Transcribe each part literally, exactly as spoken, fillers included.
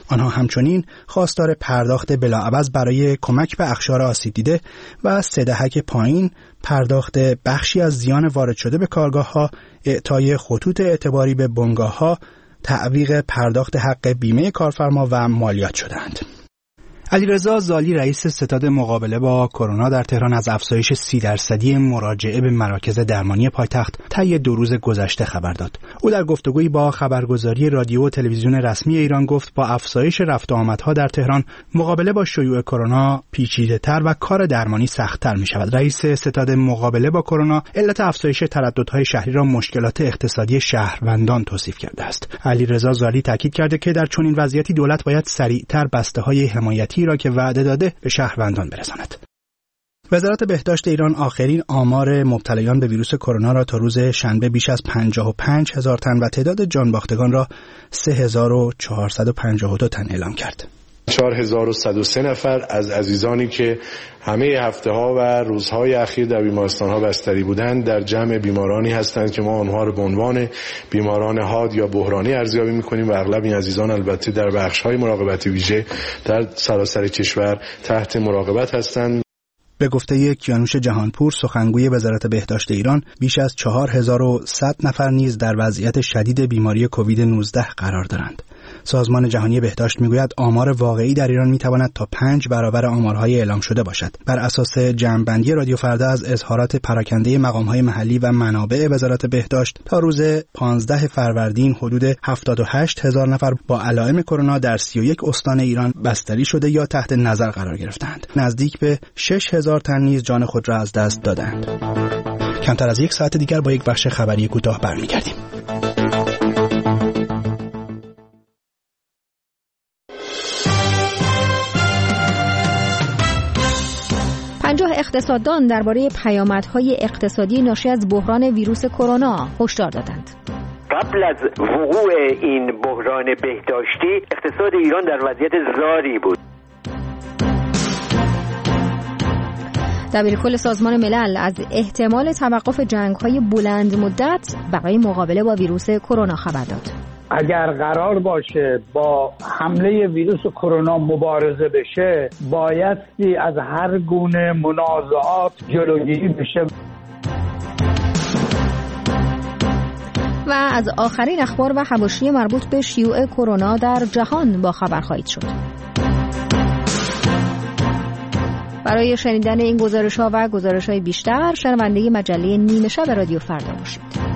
آنها همچنین خواستار پرداخت بلاعوض برای کمک به اقشار آسیب دیده و سه دهک پایین پرداخت بخشی از زیان وارد شده به کارگاه‌ها، اعطای خطوط اعتباری به بنگاه‌ها، تعویق پرداخت حق بیمه کارفرما و مالیات شدند. علیرضا زالی رئیس ستاد مقابله با کرونا در تهران از افزایش سی درصدی مراجعه به مراکز درمانی پایتخت طی دو روز گذشته خبر داد. او در گفتگویی با خبرگزاری رادیو و تلویزیون رسمی ایران گفت با افزایش رفت و آمدها در تهران مقابله با شیوع کرونا پیچیده‌تر و کار درمانی سخت‌تر می‌شود. رئیس ستاد مقابله با کرونا علت افزایش ترددهای شهری را مشکلات اقتصادی شهروندان توصیف کرده است. علیرضا زالی تاکید کرده که در چنین وضعیتی دولت باید سریعتر بسته‌های حمایتی را که وعده داده به شهروندان برساند. وزارت بهداشت ایران آخرین آمار مبتلایان به ویروس کرونا را تا روز شنبه بیش از پنجاه و پنج هزار تن و تعداد جانباختگان را سه هزار و چهارصد و پنجاه و دو تن اعلام کرد. چهار هزار و صد و سه نفر از عزیزانی که همه هفته ها و روزهای اخیر در بیمارستان ها بستری بودند در جمع بیمارانی هستند که ما آنها را به عنوان بیماران حاد یا بحرانی ارزیابی می‌کنیم و اغلب این عزیزان البته در بخش‌های مراقبت ویژه در سراسر کشور تحت مراقبت هستند. به گفته کیانوش جهانپور سخنگوی وزارت بهداشت ایران، بیش از چهار هزار و صد نفر نیز در وضعیت شدید بیماری کووید نوزده قرار دارند. سازمان جهانی بهداشت میگوید آمار واقعی در ایران میتواند تا پنج برابر آمارهای اعلام شده باشد. بر اساس جمع‌بندی رادیو فردا از اظهارات پراکنده مقام‌های محلی و منابع وزارت بهداشت، تا روز پانزده فروردین حدود هفتاد و هشت هزار نفر با علائم کرونا در سی و یک استان ایران بستری شده یا تحت نظر قرار گرفتند. نزدیک به شش هزار تن نیز جان خود را از دست دادند. کمتر از یک ساعت دیگر با یک بخش خبری کوتاه برمیگردیم. پنجاه اقتصاددان درباره پیامدهای اقتصادی ناشی از بحران ویروس کرونا هشدار دادند. قبل از وقوع این بحران بهداشتی اقتصاد ایران در وضعیت زاری بود. دبیرکل سازمان ملل از احتمال توقف جنگ‌های بلند مدت برای مقابله با ویروس کرونا خبر داد. اگر قرار باشه با حمله ویروس کرونا مبارزه بشه، بایستی از هر گونه منازعات جلوگیری بشه. و از آخرین اخبار و حواشی مربوط به شیوع کرونا در جهان با خبر خواهید شد. برای شنیدن این گزارش‌ها و گزارش‌های بیشتر شنونده مجله نیمه شب رادیو فردا باشید.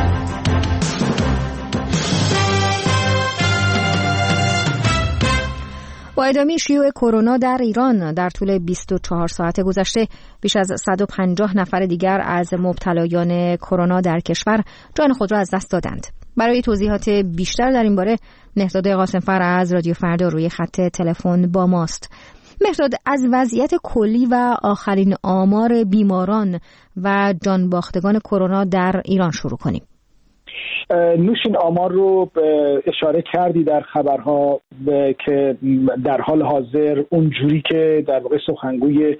با ادامه شیوع کرونا در ایران در طول بیست و چهار ساعت گذشته بیش از صد و پنجاه نفر دیگر از مبتلایان کرونا در کشور جان خود را از دست دادند. برای توضیحات بیشتر در این باره مهرداد قاسم‌فر از رادیو فردا روی خط تلفن با ماست. مهرداد، از وضعیت کلی و آخرین آمار بیماران و جانباختگان کرونا در ایران شروع کنیم. نوشین آمار رو اشاره کردی در خبرها که در حال حاضر اونجوری که در واقع سخنگوی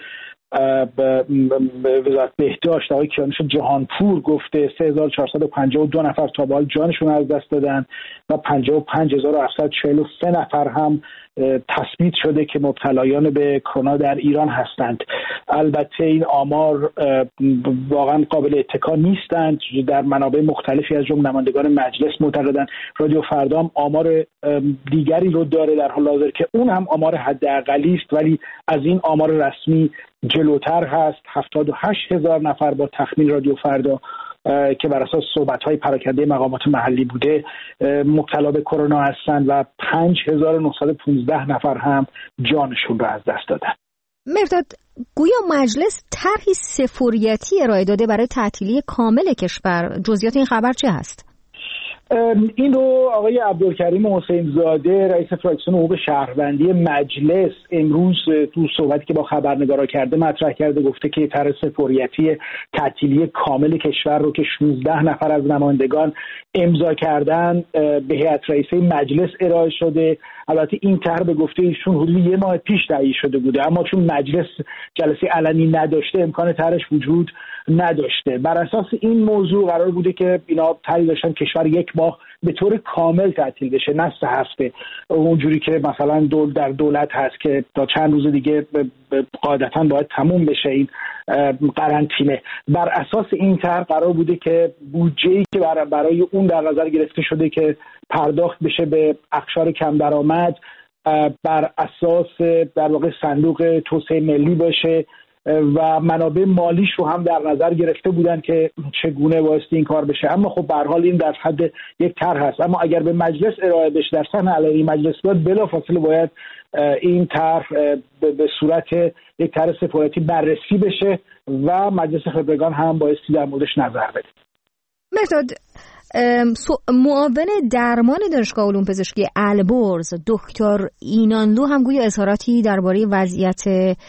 وزارت بهداشت آقای کیانوش جهانپور گفته سه هزار و چهارصد و پنجاه و دو نفر تا به حال جانشون از دست دادن و پنجاه و پنج هزار و هفتصد و چهل و سه نفر هم تثبیت شده که مبتلایان به کرونا در ایران هستند. البته این آمار واقعا قابل اتکا نیستند. در منابع مختلفی از جمله نمایندگان مجلس معتقدند. رادیو فردا هم آمار دیگری رو داره در حال حاضر که اون هم آمار حداقلی است، ولی از این آمار رسمی جلوتر هست. هفتاد و هشت هزار نفر با تخمین رادیو فردا که بر اساس صحبت‌های پراکنده مقامات محلی بوده مبتلا به کرونا هستند و پنج هزار و نهصد و پانزده نفر هم جانشون را از دست دادن. مهرداد، گویا مجلس طرحی سفوریتی ارائه داده برای تعطیلی کامل کشور. جزئیات این خبر چه هست؟ این رو آقای عبدالکریم حسین زاده رئیس فراکسیون حقوق شهروندی مجلس امروز تو صحبتی که با خبرنگارا کرده مطرح کرده، گفته که طرح سفوریتی تعطیلی کامل کشور رو که شانزده نفر از نمایندگان امضا کردن به هیئت رئیسه مجلس ارائه شده. البته این طرح به گفته ایشون حدود یک ماه پیش تهیه شده بوده، اما چون مجلس جلسه علنی نداشته امکان طرحش وجود نداشته. بر اساس این موضوع قرار بوده که اینا طرحی داشتن کشور یک ماه به طور کامل تعطیل بشه، نه سه هفته اونجوری که مثلا دول در دولت هست که تا چند روز دیگه قاعدتاً باید تموم بشه این قرنطینه. بر اساس این طرح قرار بوده که بودجه‌ای که برای اون در نظر گرفته شده که پرداخت بشه به اقشار کم درآمد بر اساس در واقع صندوق توسعه ملی باشه و منابع مالیش رو هم در نظر گرفته بودن که چگونه بایستی این کار بشه. اما خب به هر حال این در حد یک طرح هست، اما اگر به مجلس ارائه بشه در صحن علنی مجلس باید بلافاصله باید این طرح به صورت یک طرح سفارتی بررسی بشه و مجلس خبرگان هم بایستی در موردش نظر بده. مرداد، معاون درمان دانشگاه علوم پزشکی البرز دکتر اینانلو هم گویا اظهاراتی درباره وضعیت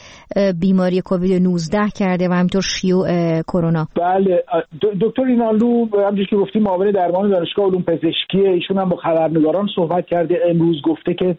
بیماری کووید نوزده کرده و همینطور شیوع کرونا. بله، دکتر اینانلو همونجوری که گفتیم معاون درمان دانشگاه علوم پزشکی، ایشون هم با خبرنگاران صحبت کرده. امروز گفته که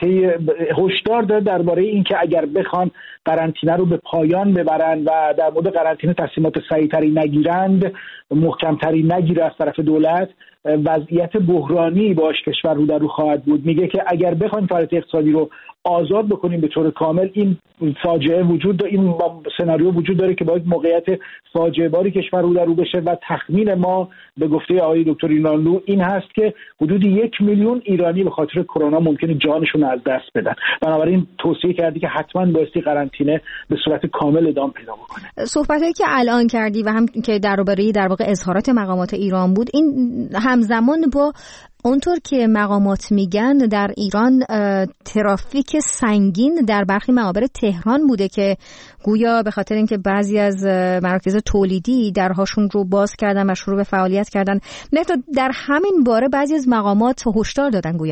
هشدار داده درباره اینکه اگر بخوان قرنطینه رو به پایان ببرن و در مورد قرنطینه تصمیمات سریعتری نگیرند، محکمتری نگیره از طرف دولت، وضعیت بحرانی باش کشور رو در رو خواهد بود. میگه که اگر بخوایم فعالیت اقتصادی رو آزاد بکنیم به طور کامل، این فاجعه وجود داره، این سناریو وجود داره که باید موقعیت فاجعه باری کشور رو در رو بشه و تخمین ما به گفته آقای دکتر اینانلو این هست که حدود یک میلیون ایرانی به خاطر کرونا ممکنه جانشون از دست بدن. بنابراین توصیه کردی که حتما بایستی قرنطینه به صورت کامل ادامه پیدا بکنه. صحبتایی که الان کردی و هم که درباره در واقع اظهارات مقامات ایران بود، این همزمان با اونطور که مقامات میگن در ایران ترافیک سنگین در برخی معابر تهران بوده که گویا به خاطر اینکه بعضی از مراکز تولیدی درهاشون رو باز کردن و شروع به فعالیت کردن، نه در همین باره بعضی از مقامات هشدار دادن. گویا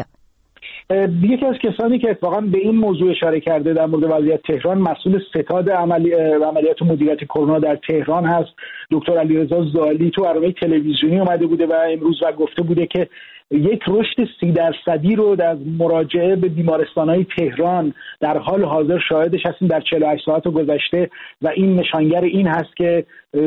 یکی از کسانی که اتفاقا به این موضوع اشاره کرده در مورد وضعیت تهران، مسئول ستاد عملی عملیات مدیریت کرونا در تهران هست، دکتر علیرضا زالی، تو برنامه تلویزیونی اومده بوده و امروز و گفته بوده که یک رشد سی درصدی رو در مراجعه به بیمارستان‌های تهران در حال حاضر شاهدش هستیم در چهل و هشت ساعت گذشته و این نشانگر این هست که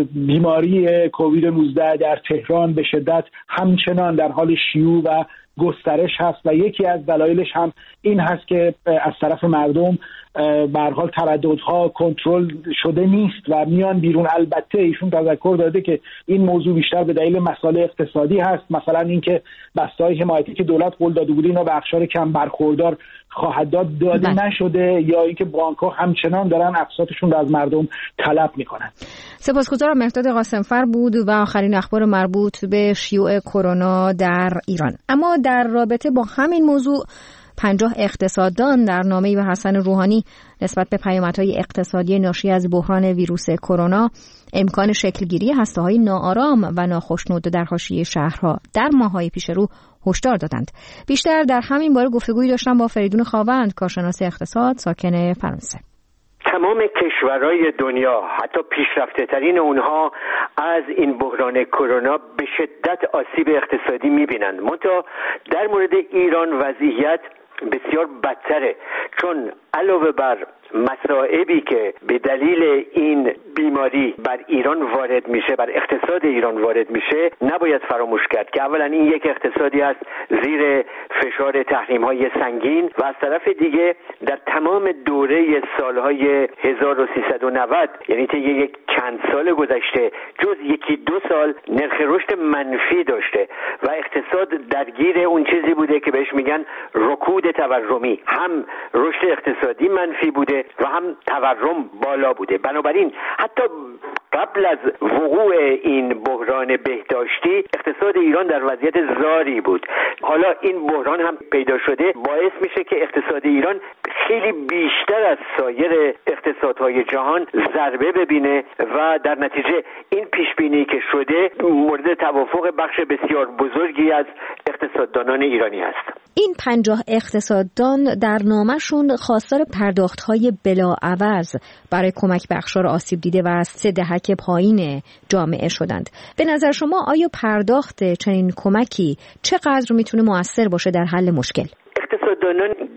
بیماری کووید نوزده در تهران به شدت همچنان در حال شیوع و گسترش هست و یکی از دلایلش هم این هست که از طرف مردم به هر حال ترددها کنترل شده نیست و میان بیرون. البته ایشون تذکر داده که این موضوع بیشتر به دلیل مسائل اقتصادی هست، مثلا اینکه بسته‌های حمایتی که دولت قول داده بود اینا به اقشار کم برخوردار خواهد داد داده بله. نشده، یا اینکه بانک‌ها همچنان دارن اقساطشون رو از مردم طلب میکنن. سپاسگزارم. مهرداد قاسمفر بود و آخرین اخبار مربوط به شیوع کرونا در ایران. اما در رابطه با همین موضوع، پنجاه اقتصاددان در نامه‌ای به حسن روحانی نسبت به پیامدهای اقتصادی ناشی از بحران ویروس کرونا، امکان شکلگیری هسته‌های ناآرام و ناخشنود در حاشیه شهرها در ماه‌های پیش رو هشدار دادند. بیشتر در همین باره گفتگویی داشتم با فریدون خاوند، کارشناس اقتصاد، ساکن فرانسه. تمام کشورهای دنیا، حتی پیشرفته ترین اونها، از این بحران کرونا به شدت آسیب اقتصادی میبینند. منتها در مورد ایران وضعیت بسیار بدتره، چون علاوه بر مصائبی که به دلیل این بیماری بر ایران وارد میشه، بر اقتصاد ایران وارد میشه، نباید فراموش کرد که اولا این یک اقتصادی است زیر فشار تحریم‌های سنگین و از طرف دیگه در تمام دوره سالهای هزار و سیصد و نود، یعنی طی یک چند سال گذشته، جز یکی دو سال نرخ رشد منفی داشته و اقتصاد درگیر اون چیزی بوده که بهش میگن رکود تورمی. هم رشد اقتصادی منفی بوده و هم تورم بالا بوده. بنابراین حتی قبل از وقوع این بحران بهداشتی اقتصاد ایران در وضعیت زاری بود. حالا این بحران هم پیدا شده، باعث میشه که اقتصاد ایران خیلی بیشتر از سایر اقتصادهای جهان ضربه ببینه و در نتیجه این پیشبینی که شده مورد توافق بخش بسیار بزرگی از اقتصاددانان ایرانی است. این پنجاه اقتصاددان در نامه‌شون خواستار پرداخت‌های بلاعوض برای کمک به اقشار آسیب دیده و از سه دهک پایین جامعه شدند. به نظر شما آیا پرداخت چنین کمکی چقدر میتونه مؤثر باشه در حل مشکل؟ اقتصاددانان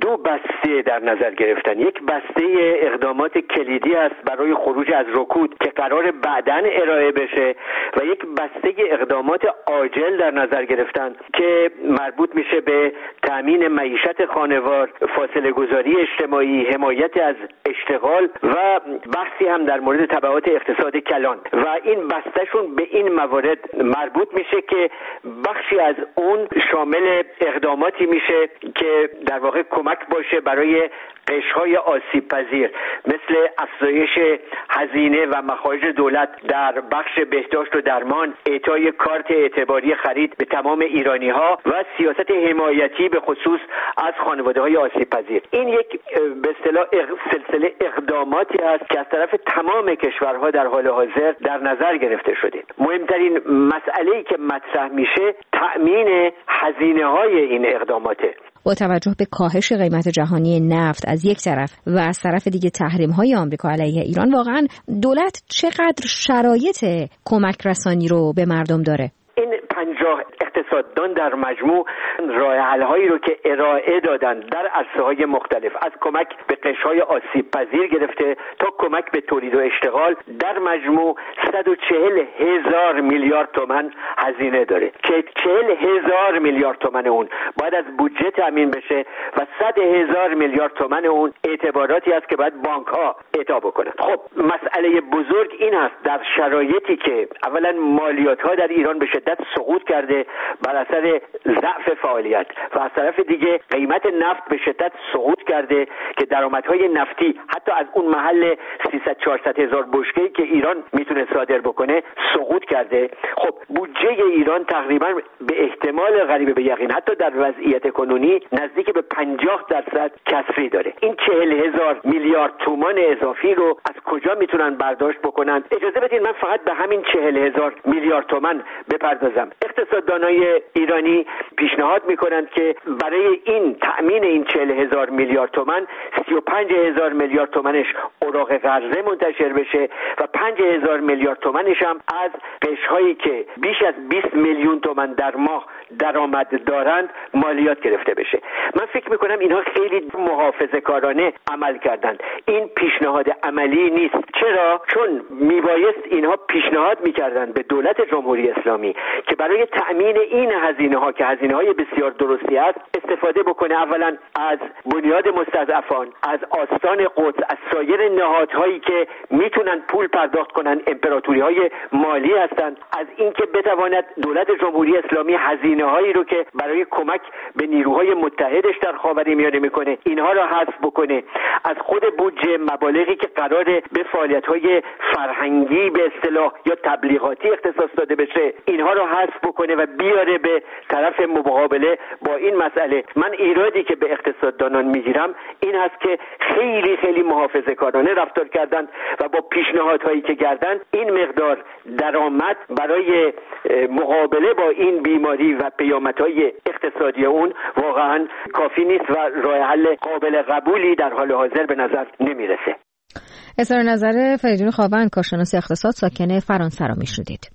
دو بسته در نظر گرفتن. یک بسته اقدامات کلیدی است برای خروج از رکود که قرار بعداً ارائه بشه و یک بسته اقدامات عاجل در نظر گرفتن که مربوط میشه به تامین معیشت خانوار، فاصله گذاری اجتماعی، حمایت از اشتغال و بحثی هم در مورد تبعات اقتصاد کلان و این بستهشون به این موارد مربوط میشه که بخشی از اون شامل اقداماتی میشه که در واقع کمک باشه برای قشرهای آسیب پذیر، مثل افزایش هزینه و مخارج دولت در بخش بهداشت و درمان، اعطای کارت اعتباری خرید به تمام ایرانی ها و سیاست حمایتی به خصوص از خانواده های آسیب پذیر. این یک به اصطلاح سلسله اقداماتی است که از طرف تمام کشورها در حال حاضر در نظر گرفته شده. مهمترین مسئله‌ای که مطرح میشه تأمین هزینه های این اقداماته. با توجه به کاهش قیمت جهانی نفت از یک طرف و از طرف دیگه تحریم‌های آمریکا علیه ایران، واقعاً دولت چقدر شرایط کمک رسانی رو به مردم داره؟ این پنجاه اقتصاددان در مجموع راه حل‌هایی رو که ارائه دادن در عرصه‌های مختلف، از کمک به قشرهای آسیب پذیر گرفته تا کمک به تولید و اشتغال، در مجموع صد و چهل هزار میلیارد تومان هزینه داره که چهل هزار میلیارد تومان اون باید از بودجه تامین بشه و صد هزار میلیارد تومان اون اعتباراتی است که باید بانک‌ها اعطا بکنن. خب مسئله بزرگ این است در شرایطی که اولا مالیات‌ها در ایران به شدت سقوط کرده بر اثر ضعف فعالیت و از طرف دیگه قیمت نفت به شدت سقوط کرده که درآمدهای نفتی حتی از اون محل سیصد چهارصد هزار بشکه‌ای که ایران میتونه صادر بکنه سقوط کرده. خب بودجه ایران تقریبا به احتمال قریب به یقین حتی در وضعیت کنونی نزدیک به پنجاه درصد کسری داره. این چهل هزار میلیارد تومان اضافی رو از کجا میتونن برداشت بکنن؟ اجازه بدین من فقط به همین چهل هزار میلیارد تومان بپردازم. اقتصاددانای ایرانی پیشنهاد میکنند که برای این تأمین این چهل هزار میلیارد تومان سی و پنج هزار میلیارد تومانش اوراق قرضه منتشر بشه و پنج هزار میلیارد تومانش هم از قشرهایی که بیش از بیست میلیون تومان در ماه درآمد دارند مالیات گرفته بشه. من فکر میکنم اینها خیلی محافظه‌کارانه عمل کردند. این پیشنهاد عملی نیست. چرا؟ چون میبایست اینها پیشنهاد میکردند به دولت جمهوری اسلامی که برای تأمین این هزینه ها که هزینه های بسیار درستی است استفاده بکنه اولا از بنیاد مستضعفان، از آستان قدس، از سایر نهادهایی که میتونن پول پرداخت کنن، امپراتوری های مالی هستند، از اینکه بتواند دولت جمهوری اسلامی هزینه هایی رو که برای کمک به نیروهای متحدش در خاورمیانه میکنه اینها را حذف بکنه، از خود بودجه مبالغی که قراره به فعالیت های فرهنگی به اصطلاح یا تبلیغاتی اختصاص داده بشه اینها را حذف بکنه و بیاره به طرف مقابله با این مسئله. من ایرادی که به اقتصاددانان میگیرم این هست که خیلی خیلی محافظه‌کارانه رفتار کردند و با پیشنهادهایی که کردند این مقدار درآمد برای مقابله با این بیماری و پیامدهای اقتصادی اون واقعا کافی نیست و راه حل قابل قبولی در حال حاضر به نظر نمیرسه. اظهار نظر فریدون خاوند، کارشناس اقتصاد، ساکن فرانسه را میشنیدید.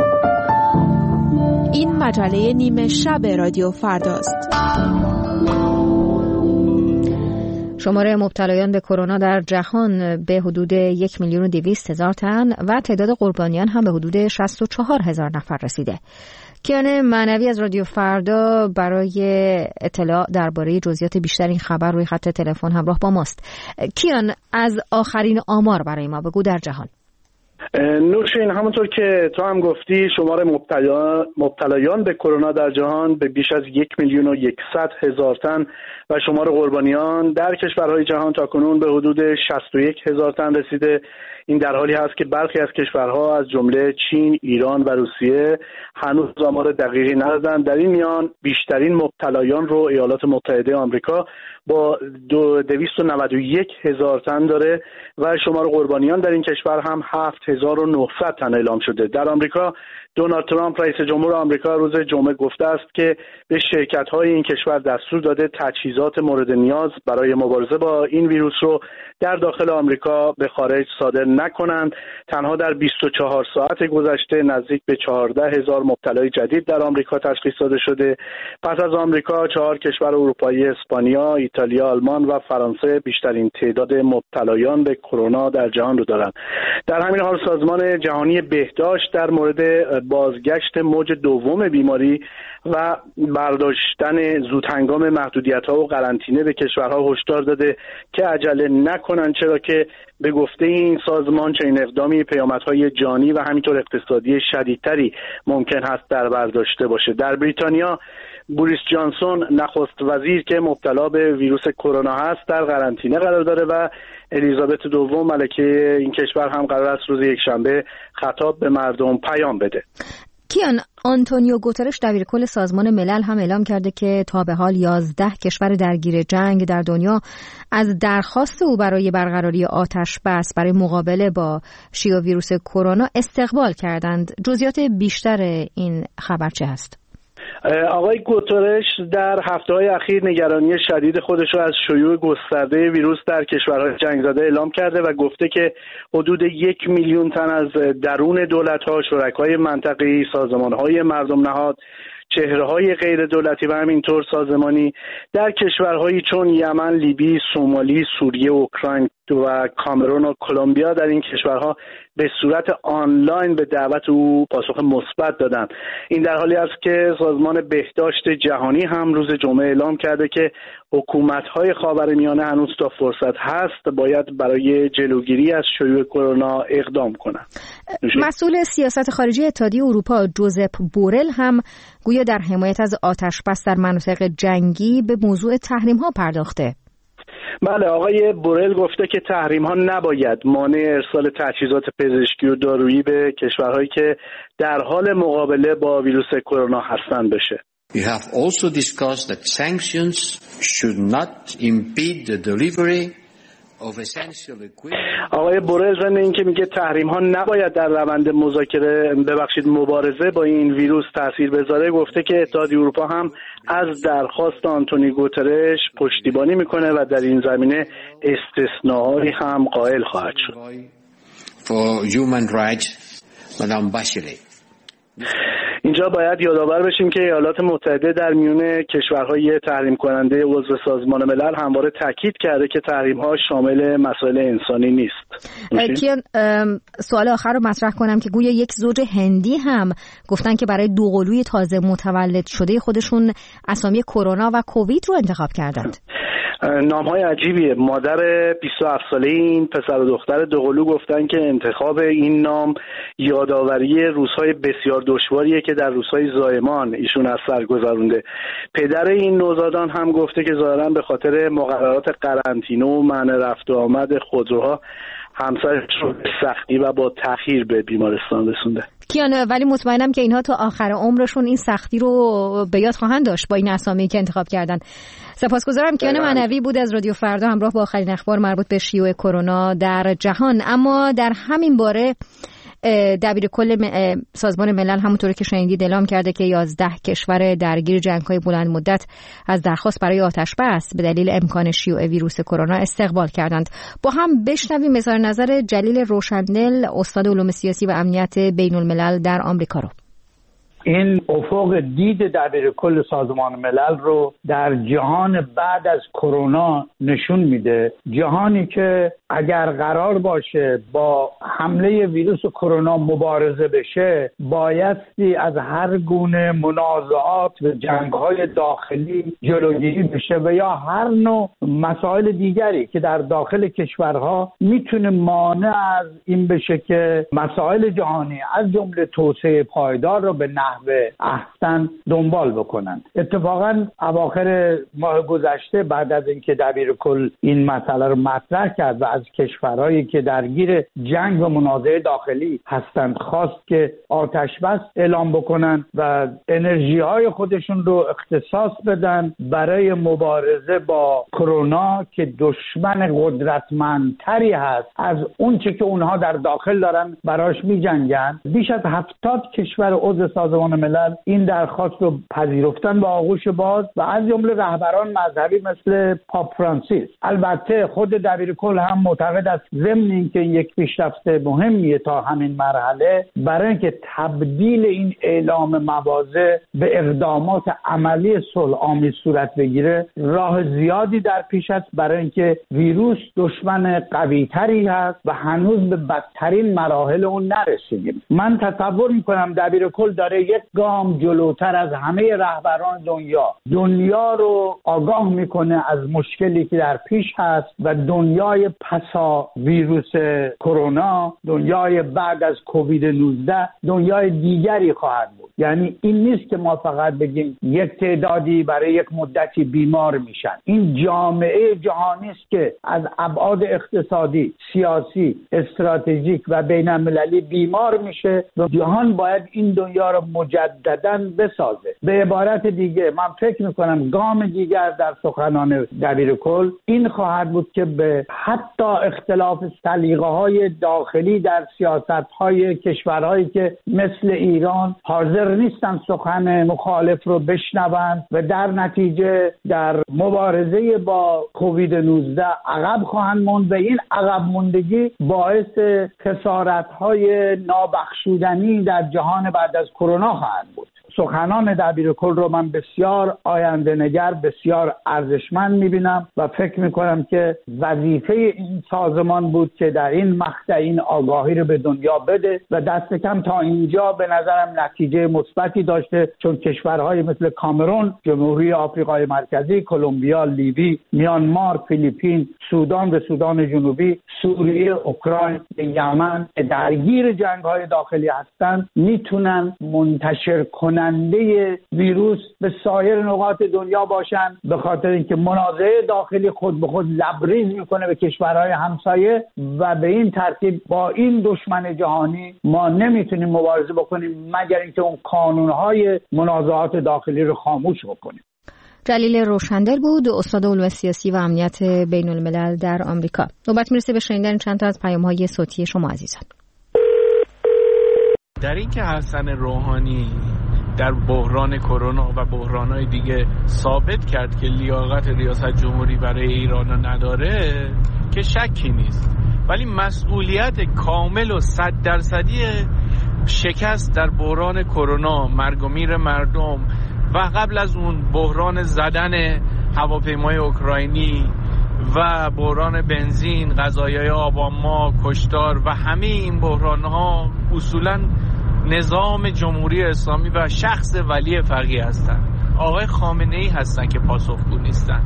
این مجله نیمه شب رادیو فرداست. شماره مبتلایان به کرونا در جهان به حدود یک میلیون و دویست هزار تن و تعداد قربانیان هم به حدود شصت و چهار هزار نفر رسیده. کیان معنوی از رادیو فردا برای اطلاع درباره جزئیات بیشتر این خبر روی خط تلفن همراه با ماست. کیان، از آخرین آمار برای ما بگو در جهان. نوشین، همونطور که تو هم گفتی شمار مبتلا... مبتلایان به کرونا در جهان به بیش از یک میلیون و یکصد هزار تن و شمار قربانیان در کشورهای جهان تاکنون به حدود شصت و یک هزار تن رسیده. این در حالی هست که برخی از کشورها از جمله چین، ایران و روسیه هنوز آمار دقیقی ندادند. در این میان بیشترین مبتلایان رو ایالات متحده آمریکا با دویست و نود و یک هزار تن داره و شمار قربانیان در این کشور هم هفت هزار و نهصد تن اعلام شده. در آمریکا دونالد ترامپ رئیس جمهور آمریکا روز جمعه گفته است که به شرکت‌های این کشور دستور داده تجهیزات مورد نیاز برای مبارزه با این ویروس رو در داخل آمریکا به خارج صادر نکنند. تنها در بیست و چهار ساعت گذشته نزدیک به چهارده هزار مبتلای جدید در آمریکا تشخیص داده شده. پس از آمریکا چهار کشور اروپایی اسپانیا، ایتالیا، آلمان و فرانسه بیشترین تعداد مبتلایان به کرونا در جهان رو دارند. در همین حال سازمان جهانی بهداشت در مورد بازگشت موج دوم بیماری و برداشتن زودهنگام محدودیت‌ها و قرنطینه به کشورها هشدار داده که عجله نکنند، چرا که به گفته این سازمان چنین اقدامی پیامدهای جانی و همینطور اقتصادی شدیدتری ممکن هست در بر داشته باشه. در بریتانیا بوریس جانسون نخست وزیر که مبتلا به ویروس کرونا هست در قرنطینه قرار داره و الیزابت دوم ملکه این کشور هم قرار است روز یکشنبه خطاب به مردم پیام بده. کیان، آنتونیو گوترش دبیرکل سازمان ملل هم اعلام کرده که تا به حال یازده کشور درگیر جنگ در دنیا از درخواست او برای برقراری آتش بس برای مقابله با شیوع ویروس کرونا استقبال کردند. جزئیات بیشتر این خبر چه هست؟ آقای گوترش در هفته‌های اخیر نگرانی شدید خودش را از شیوع گسترده ویروس در کشورهای جنگ زده اعلام کرده و گفته که حدود یک میلیون تن از درون دولت‌ها، شرکای منطقه‌ای، سازمان‌های مردم نهاد، چهره‌های غیر دولتی و همینطور سازمانی در کشورهایی چون یمن، لیبی، سومالی، سوریه، اوکراین و کامرون و کلمبیا در این کشورها به صورت آنلاین به دعوت او پاسخ مثبت دادند. این در حالی است که سازمان بهداشت جهانی هم روز جمعه اعلام کرده که حکومت‌های خاورمیانه هنوز تا فرصت هست باید برای جلوگیری از شیوع کرونا اقدام کنند. مسئول سیاست خارجی اتحادیه اروپا جوزپ بورل هم گویا در حمایت از آتش‌بس در مناطق جنگی به موضوع تحریم‌ها پرداخته. بله، آقای بورل گفته که تحریم ها نباید مانع ارسال تجهیزات پزشکی و دارویی به کشورهایی که در حال مقابله با ویروس کرونا هستند بشه. We have also discussed that sanctions should not impede the delivery of essential equipment. آقای بورل ضمن اینکه میگه تحریم ها نباید در روند مذاکره ببخشید مبارزه با این ویروس تاثیر بذاره، گفته که اتحادیه اروپا هم از درخواست آنتونی گوترش پشتیبانی میکنه و در این زمینه استثناءایی هم قائل خواهد شد. For human rights, Madame Bachelet. اینجا باید یادآور بشیم که ایالات متحده در میون کشورهای تحریم کننده عضو سازمان ملل همواره تاکید کرده که تحریم‌ها شامل مسائل انسانی نیست. کیان، سوال آخر رو مطرح کنم که گویا یک زوج هندی هم گفتن که برای دوقلوی تازه متولد شده خودشون اسامی کرونا و کووید رو انتخاب کردند. نام‌های عجیبیه. مادر بیست و هفت ساله این پسر و دختر دوقلو گفتن که انتخاب این نام یادآوری روزهای بسیار دشواریه که در روزهای زایمان ایشون از سر گذرونده. پدر این نوزادان هم گفته که ظاهراً به خاطر مقررات قرنطینه و منع رفت و آمد خودروها همسرش رو به سختی و با تأخیر به بیمارستان رسونده. کیان، ولی مطمئنم که اینها تا آخر عمرشون این سختی رو به یاد خواهند داشت با این اسامی که انتخاب کردن. سپاسگزارم. کیان منوی بود از رادیو فردا همراه با آخرین اخبار مربوط به شیوع کرونا در جهان. اما در همین باره دبیرکل سازمان ملل همونطوری که شنیدید اعلام کرده که یازده کشور درگیر جنگ‌های بلند مدت از درخواست برای آتش بس به دلیل امکان شیوع ویروس کرونا استقبال کردند. با هم بشنویم اظهار نظر جلیل روشندل، استاد علوم سیاسی و امنیت بین الملل در آمریکا رو. این افق دید دبیرکل سازمان ملل رو در جهان بعد از کرونا نشون میده. جهانی که اگر قرار باشه با حمله ویروس کرونا مبارزه بشه، بایستی از هر گونه منازعات و جنگ‌های داخلی جلوگیری بشه و یا هر نوع مسائل دیگری که در داخل کشورها میتونه مانع از این بشه که مسائل جهانی از جمله توسعه پایدار رو به نحو نحو احسن دنبال بکنن. اتفاقا اواخر ماه گذشته بعد از اینکه دبیر کل این مسئله رو مطرح کرد و از کشورهایی که درگیر جنگ و منازعه داخلی هستند خواست که آتش بس اعلام بکنن و انرژی های خودشون رو اختصاص بدن برای مبارزه با کرونا که دشمن قدرتمندتری هست از اون چه که اونها در داخل دارن براش می جنگن. بیش از هفتاد کشور عضو سازمان ملل این درخواست رو پذیرفتن با آغوش باز و از جمله رهبران مذهبی مثل پاپ فرانسیس. البته خود دبیر کل هم معتقد است ضمن اینکه یک پیشرفت مهمیه تا همین مرحله برای اینکه تبدیل این اعلام مواضع به اقدامات عملی صلح‌آمیز صورت بگیره راه زیادی در پیش است برای اینکه ویروس دشمن قوی‌تری هست و هنوز به بدترین مراحل اون نرسیدیم. من تصور میکنم دبیر کل داره یک گام جلوتر از همه رهبران دنیا دنیا رو آگاه میکنه از مشکلی که در پیش هست و دنیای پسا ویروس کرونا، دنیای بعد از کووید نوزده دنیای دیگری خواهد بود. یعنی این نیست که ما فقط بگیم یک تعدادی برای یک مدتی بیمار میشن. این جامعه جهانی است که از ابعاد اقتصادی، سیاسی، استراتژیک و بین المللی بیمار میشه و جهان باید این دنیا رو مجدداً بسازه. به عبارت دیگه من فکر میکنم گام دیگر در سخنان دبیر کل این خواهد بود که به حتی اختلاف سلیقه‌های داخلی در سیاست‌های کشورهایی که مثل ایران حاضر نیستن سخن مخالف رو بشنوند و در نتیجه در مبارزه با کووید نوزده عقب خواهند موند و این عقب موندگی باعث خسارت‌های نابخشودنی در جهان بعد از کرونا خواهد بود. سخنان دبیر کل رو من بسیار آینده نگر، بسیار ارزشمند میبینم و فکر میکنم که وظیفه این سازمان بود که در این مقطع این آگاهی رو به دنیا بده و دست کم تا اینجا به نظرم نتیجه مثبتی داشته، چون کشورهای مثل کامرون، جمهوری آفریقای مرکزی، کلمبیا، لیبی، میانمار، فیلیپین، سودان و سودان جنوبی، سوریه، اوکراین، یمن درگیر جنگ‌های داخلی هستند میتونن منتشر کننده ویروس به سایر نقاط دنیا باشن، به خاطر اینکه منازعه داخلی خود به خود لبریز میکنه به کشورهای همسایه و به این ترتیب با این دشمن جهانی ما نمیتونیم مبارزه بکنیم مگر اینکه اون قانونهای منازعات داخلی رو خاموش بکنیم. جلیل روشندل بود، استاد علوم سیاسی و امنیت بین الملل در آمریکا. نوبت میرسه به شنیدن چند تا از پیام‌های صوتی شما عزیزان. در این که حسن روحانی در بحران کرونا و بحران‌های دیگه ثابت کرد که لیاقت ریاست جمهوری برای ایران نداره که شکی نیست، ولی مسئولیت کامل و صد درصدی شکست در بحران کرونا، مرگ و میر مردم و قبل از اون بحران زدن هواپیمای اوکراینی و بحران بنزین، قضایای آبان‌ماه، کشتار و همه این بحران‌ها اصولاً نظام جمهوری اسلامی و شخص ولی فقیه هستند. آقای خامنه‌ای هستن که پاسخگو نیستن.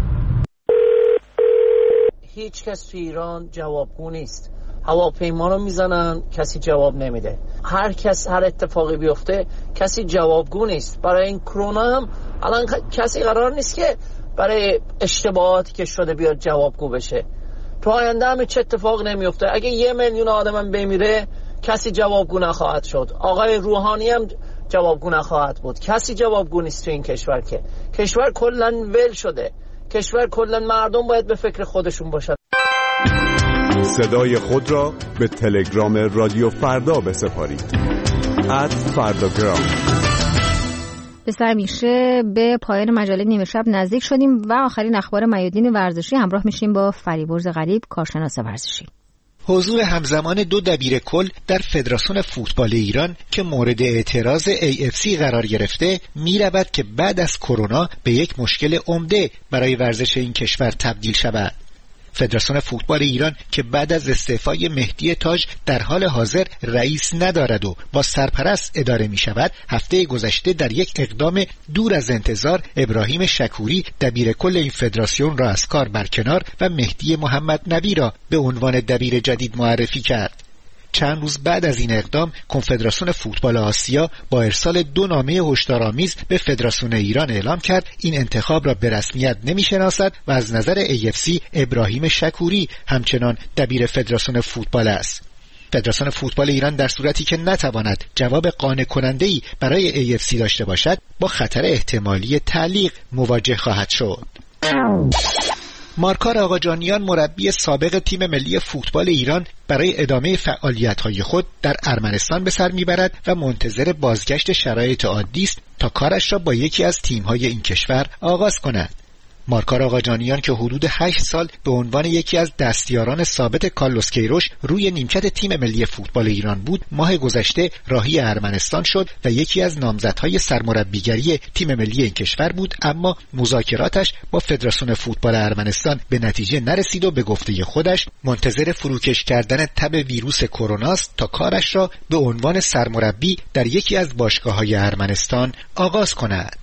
هیچ کس تو ایران جوابگو نیست. هواپیما رو میزنن کسی جواب نمیده. هر کس هر اتفاقی بیفته کسی جوابگو نیست. برای این کرونا هم الان کسی قرار نیست که برای اشتباهاتی که شده بیاد جوابگو بشه. تو آینده هم چه اتفاق نمیفته. اگه یه میلیون آدم بمیره کسی جوابگو نخواهد شد. آقای روحانی هم جوابگو نخواهد بود. کسی جوابگو نیست تو این کشور که کشور کلا ول شده. کشور کلا مردم باید به فکر خودشون باشن. صدای خود را به تلگرام رادیو فردا بسپارید. ات فرداگرام. بسیار میشه به پایان مجله نیمه شب نزدیک شدیم و آخرین اخبار میادین ورزشی همراه میشیم با فریبرز غریب، کارشناس ورزشی. حضور همزمان دو دبیر کل در فدراسیون فوتبال ایران که مورد اعتراض ای اف سی قرار گرفته می‌رود که بعد از کرونا به یک مشکل عمده برای ورزش این کشور تبدیل شود. فدراسیون فوتبال ایران که بعد از استعفای مهدی تاج در حال حاضر رئیس ندارد و با سرپرست اداره می شود، هفته گذشته در یک اقدام دور از انتظار ابراهیم شکوری دبیر کل این فدراسیون را از کار برکنار و مهدی محمد نبی را به عنوان دبیر جدید معرفی کرد. چند روز بعد از این اقدام کنفدراسیون فوتبال آسیا با ارسال دو نامه هشدارآمیز به فدراسیون ایران اعلام کرد این انتخاب را به رسمیت نمی‌شناسد و از نظر ای اف سی ابراهیم شکوری همچنان دبیر فدراسیون فوتبال است. فدراسیون فوتبال ایران در صورتی که نتواند جواب قانع کننده‌ای برای ای اف سی داشته باشد با خطر احتمالی تعلیق مواجه خواهد شد. مارکار آقاجانیان مربی سابق تیم ملی فوتبال ایران برای ادامه فعالیت‌های خود در ارمنستان به سر میبرد و منتظر بازگشت شرایط عادی است تا کارش را با یکی از تیم‌های این کشور آغاز کند. مارکار آقاجانیان که حدود هشت سال به عنوان یکی از دستیاران ثابت کارلوس کیروش روی نیمکت تیم ملی فوتبال ایران بود، ماه گذشته راهی ارمنستان شد و یکی از نامزدهای سرمربیگری تیم ملی این کشور بود، اما مذاکراتش با فدراسیون فوتبال ارمنستان به نتیجه نرسید و به گفته خودش منتظر فروکش کردن تب ویروس کرونا است تا کارش را به عنوان سرمربی در یکی از باشگاه‌های ارمنستان آغاز کند.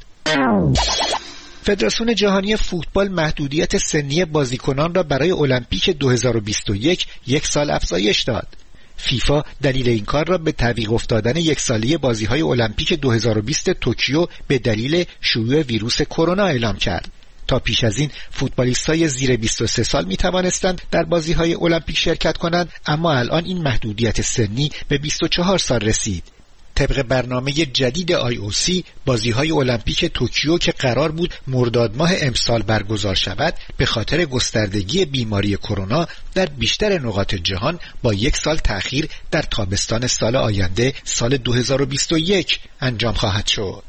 فدراسیون جهانی فوتبال محدودیت سنی بازیکنان را برای المپیک دو هزار و بیست و یک یک سال افزایش داد. فیفا دلیل این کار را به تعویق افتادن یک ساله بازی‌های المپیک دو هزار و بیست توکیو به دلیل شیوع ویروس کرونا اعلام کرد. تا پیش از این فوتبالیست‌های زیر بیست و سه سال می‌توانستند در بازی‌های المپیک شرکت کنند، اما الان این محدودیت سنی به بیست و چهار سال رسید. طبق برنامه جدید آی او سی بازی‌های المپیک توکیو که قرار بود مرداد ماه امسال برگزار شود، به خاطر گستردگی بیماری کرونا در بیشتر نقاط جهان با یک سال تأخیر در تابستان سال آینده سال دو هزار و بیست و یک انجام خواهد شد.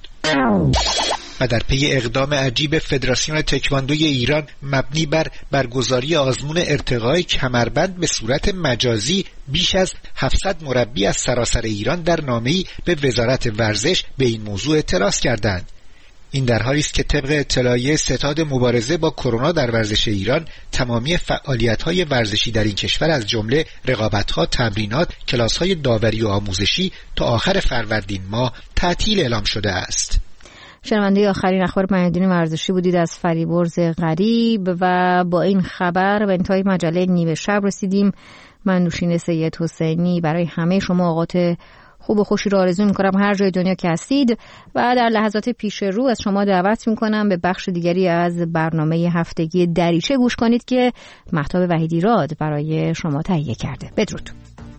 و در پی اقدام عجیب فدراسیون تکواندوی ایران مبنی بر برگزاری آزمون ارتقای کمربند به صورت مجازی، بیش از هفتصد مربی از سراسر ایران در نامه‌ای به وزارت ورزش به این موضوع اعتراض کردند. این در حالی است که طبق اطلاعیه ستاد مبارزه با کرونا در ورزش ایران، تمامی فعالیت‌های ورزشی در این کشور از جمله رقابت‌ها، تمرینات، کلاس‌های داوری و آموزشی تا آخر فروردین ماه تعطیل اعلام شده است. شنونده آخرین اخبار میادین ورزشی بودید از فریبرز غریب و با این خبر به انتهای مجله نیمه شب رسیدیم. من نوشین سید حسینی برای همه شما اوقات خوب و خوشی را آرزو می‌کنم هر جای دنیا که هستید و در لحظات پیش رو از شما دعوت می‌کنم به بخش دیگری از برنامه هفتگی دریچه گوش کنید که مهتاب وحیدی راد برای شما تهیه کرده. بدرود.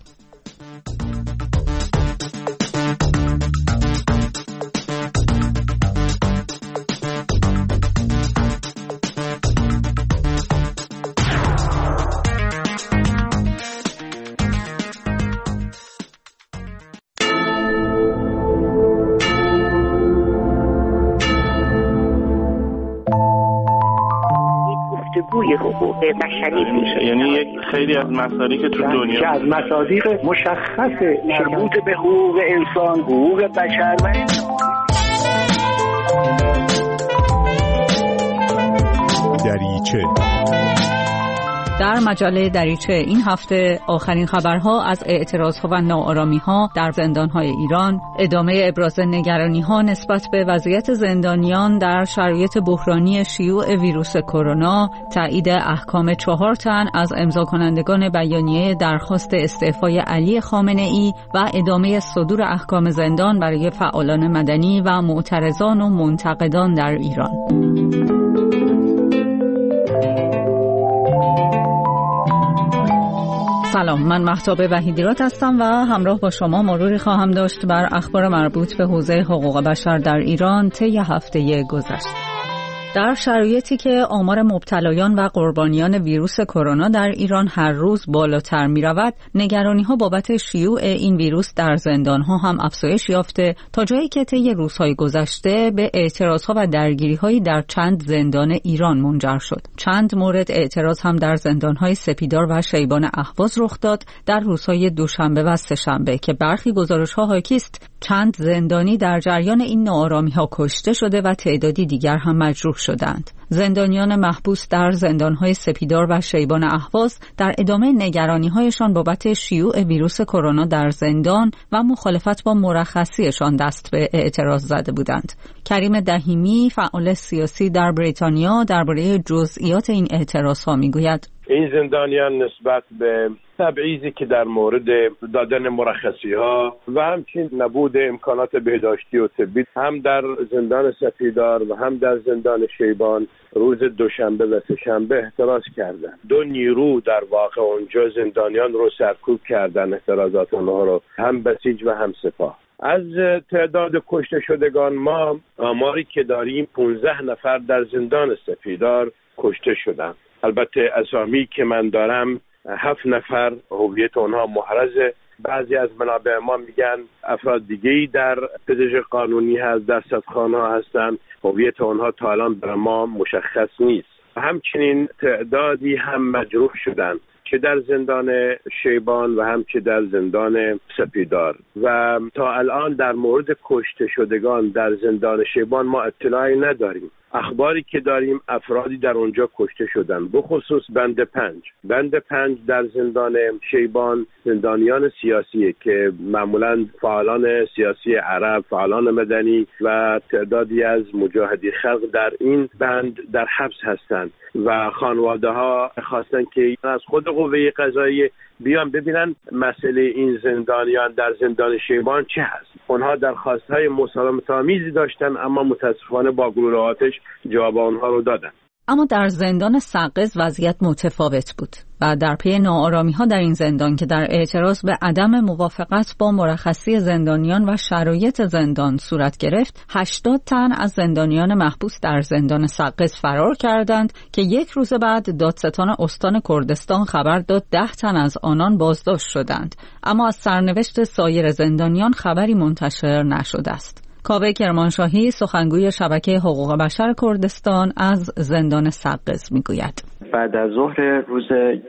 حقوق بشری میشه، یعنی یک خیلی از مسائلی که تو دنیا که از مصادیق مشخص مربوط به حقوق انسان، حقوق بشر و دریچه. در مجله دریچه این هفته آخرین خبرها از اعتراضها و ناآرامی‌ها در زندان‌های ایران، ادامه ابراز نگرانی‌ها نسبت به وضعیت زندانیان در شرایط بحرانی شیوع ویروس کرونا، تایید احکام چهار تن از امضا کنندگان بیانیه درخواست استعفای علی خامنه‌ای و ادامه صدور احکام زندان برای فعالان مدنی و معترضان و منتقدان در ایران. سلام، من مهتاب وحیدی راد هستم و همراه با شما مروری خواهم داشت بر اخبار مربوط به حوزه حقوق بشر در ایران طی هفته گذشته. در شرایطی که آمار مبتلایان و قربانیان ویروس کرونا در ایران هر روز بالاتر می رود، نگرانی ها بابت شیوع این ویروس در زندان ها هم افزایش یافته تا جایی که طی روزهای گذشته به اعتراض ها و درگیری هایی در چند زندان ایران منجر شد. چند مورد اعتراض هم در زندان های سپیدار و شیبان اهواز رخ داد در روزهای دوشنبه و سه‌شنبه که برخی گزارش ها حاکی است چند زندانی در جریان این ناآرامی ها کشته شده و تعدادی دیگر هم مجروح شدند. زندانیان محبوس در زندان‌های سپیدار و شیبان اهواز در ادامه نگرانی‌هایشان بابت شیوع ویروس کرونا در زندان و مخالفت با مرخصیشان دست به اعتراض زده بودند. کریم دهیمی، فعال سیاسی در بریتانیا، درباره جزئیات این اعتراض‌ها می‌گوید: این زندانیان نسبت به تبعیضی که در مورد دادن مرخصی ها و همچنین نبود امکانات بهداشتی و طبی هم در زندان سپیدار و هم در زندان شیبان روز دوشنبه و سه‌شنبه احتراز کردن. دو نیرو در واقع اونجا زندانیان رو سرکوب کردن، احترازات اونها رو، هم بسیج و هم سپاه. از تعداد کشته شدگان ما آماری که داریم پانزده نفر در زندان سپیدار کشته شدن. البته اسامی که من دارم هفت نفر هویت اونها محرزه. بعضی از منابع ما میگن افراد دیگه‌ای در پزشک قانونی هست، در صدخانه ها هستن، هویت اونها تا الان بر ما مشخص نیست. همچنین تعدادی هم مجروح شدن، چه در زندان شیبان و هم چه در زندان سپیدار. و تا الان در مورد کشته شدگان در زندان شیبان ما اطلاعی نداریم. اخباری که داریم افرادی در اونجا کشته شدن، بخصوص بند پنج. بند پنج در زندان شیبان زندانیان سیاسیه که معمولاً فعالان سیاسی عرب، فعالان مدنی و تعدادی از مجاهدی خلق در این بند در حبس هستند و خانواده ها خواستن که از خود قوه قضاییه بیان ببینن مسئله این زندانیان در زندان شیبان چه هست. اونها درخواست‌های مسالمت‌آمیزی داشتن اما متاسفانه با گلوله آتش جواب آنها رو دادن. اما در زندان سقز وضعیت متفاوت بود و در پی ناآرامی‌ها در این زندان که در اعتراض به عدم موافقت با مرخصی زندانیان و شرایط زندان صورت گرفت، هشتاد تن از زندانیان محبوس در زندان سقز فرار کردند که یک روز بعد دادستان استان کردستان خبر داد ده تن از آنان بازداشت شدند، اما از سرنوشت سایر زندانیان خبری منتشر نشده است. کاوه کرمانشاهی سخنگوی شبکه حقوق بشر کردستان از زندان سقز میگوید: بعد از ظهر روز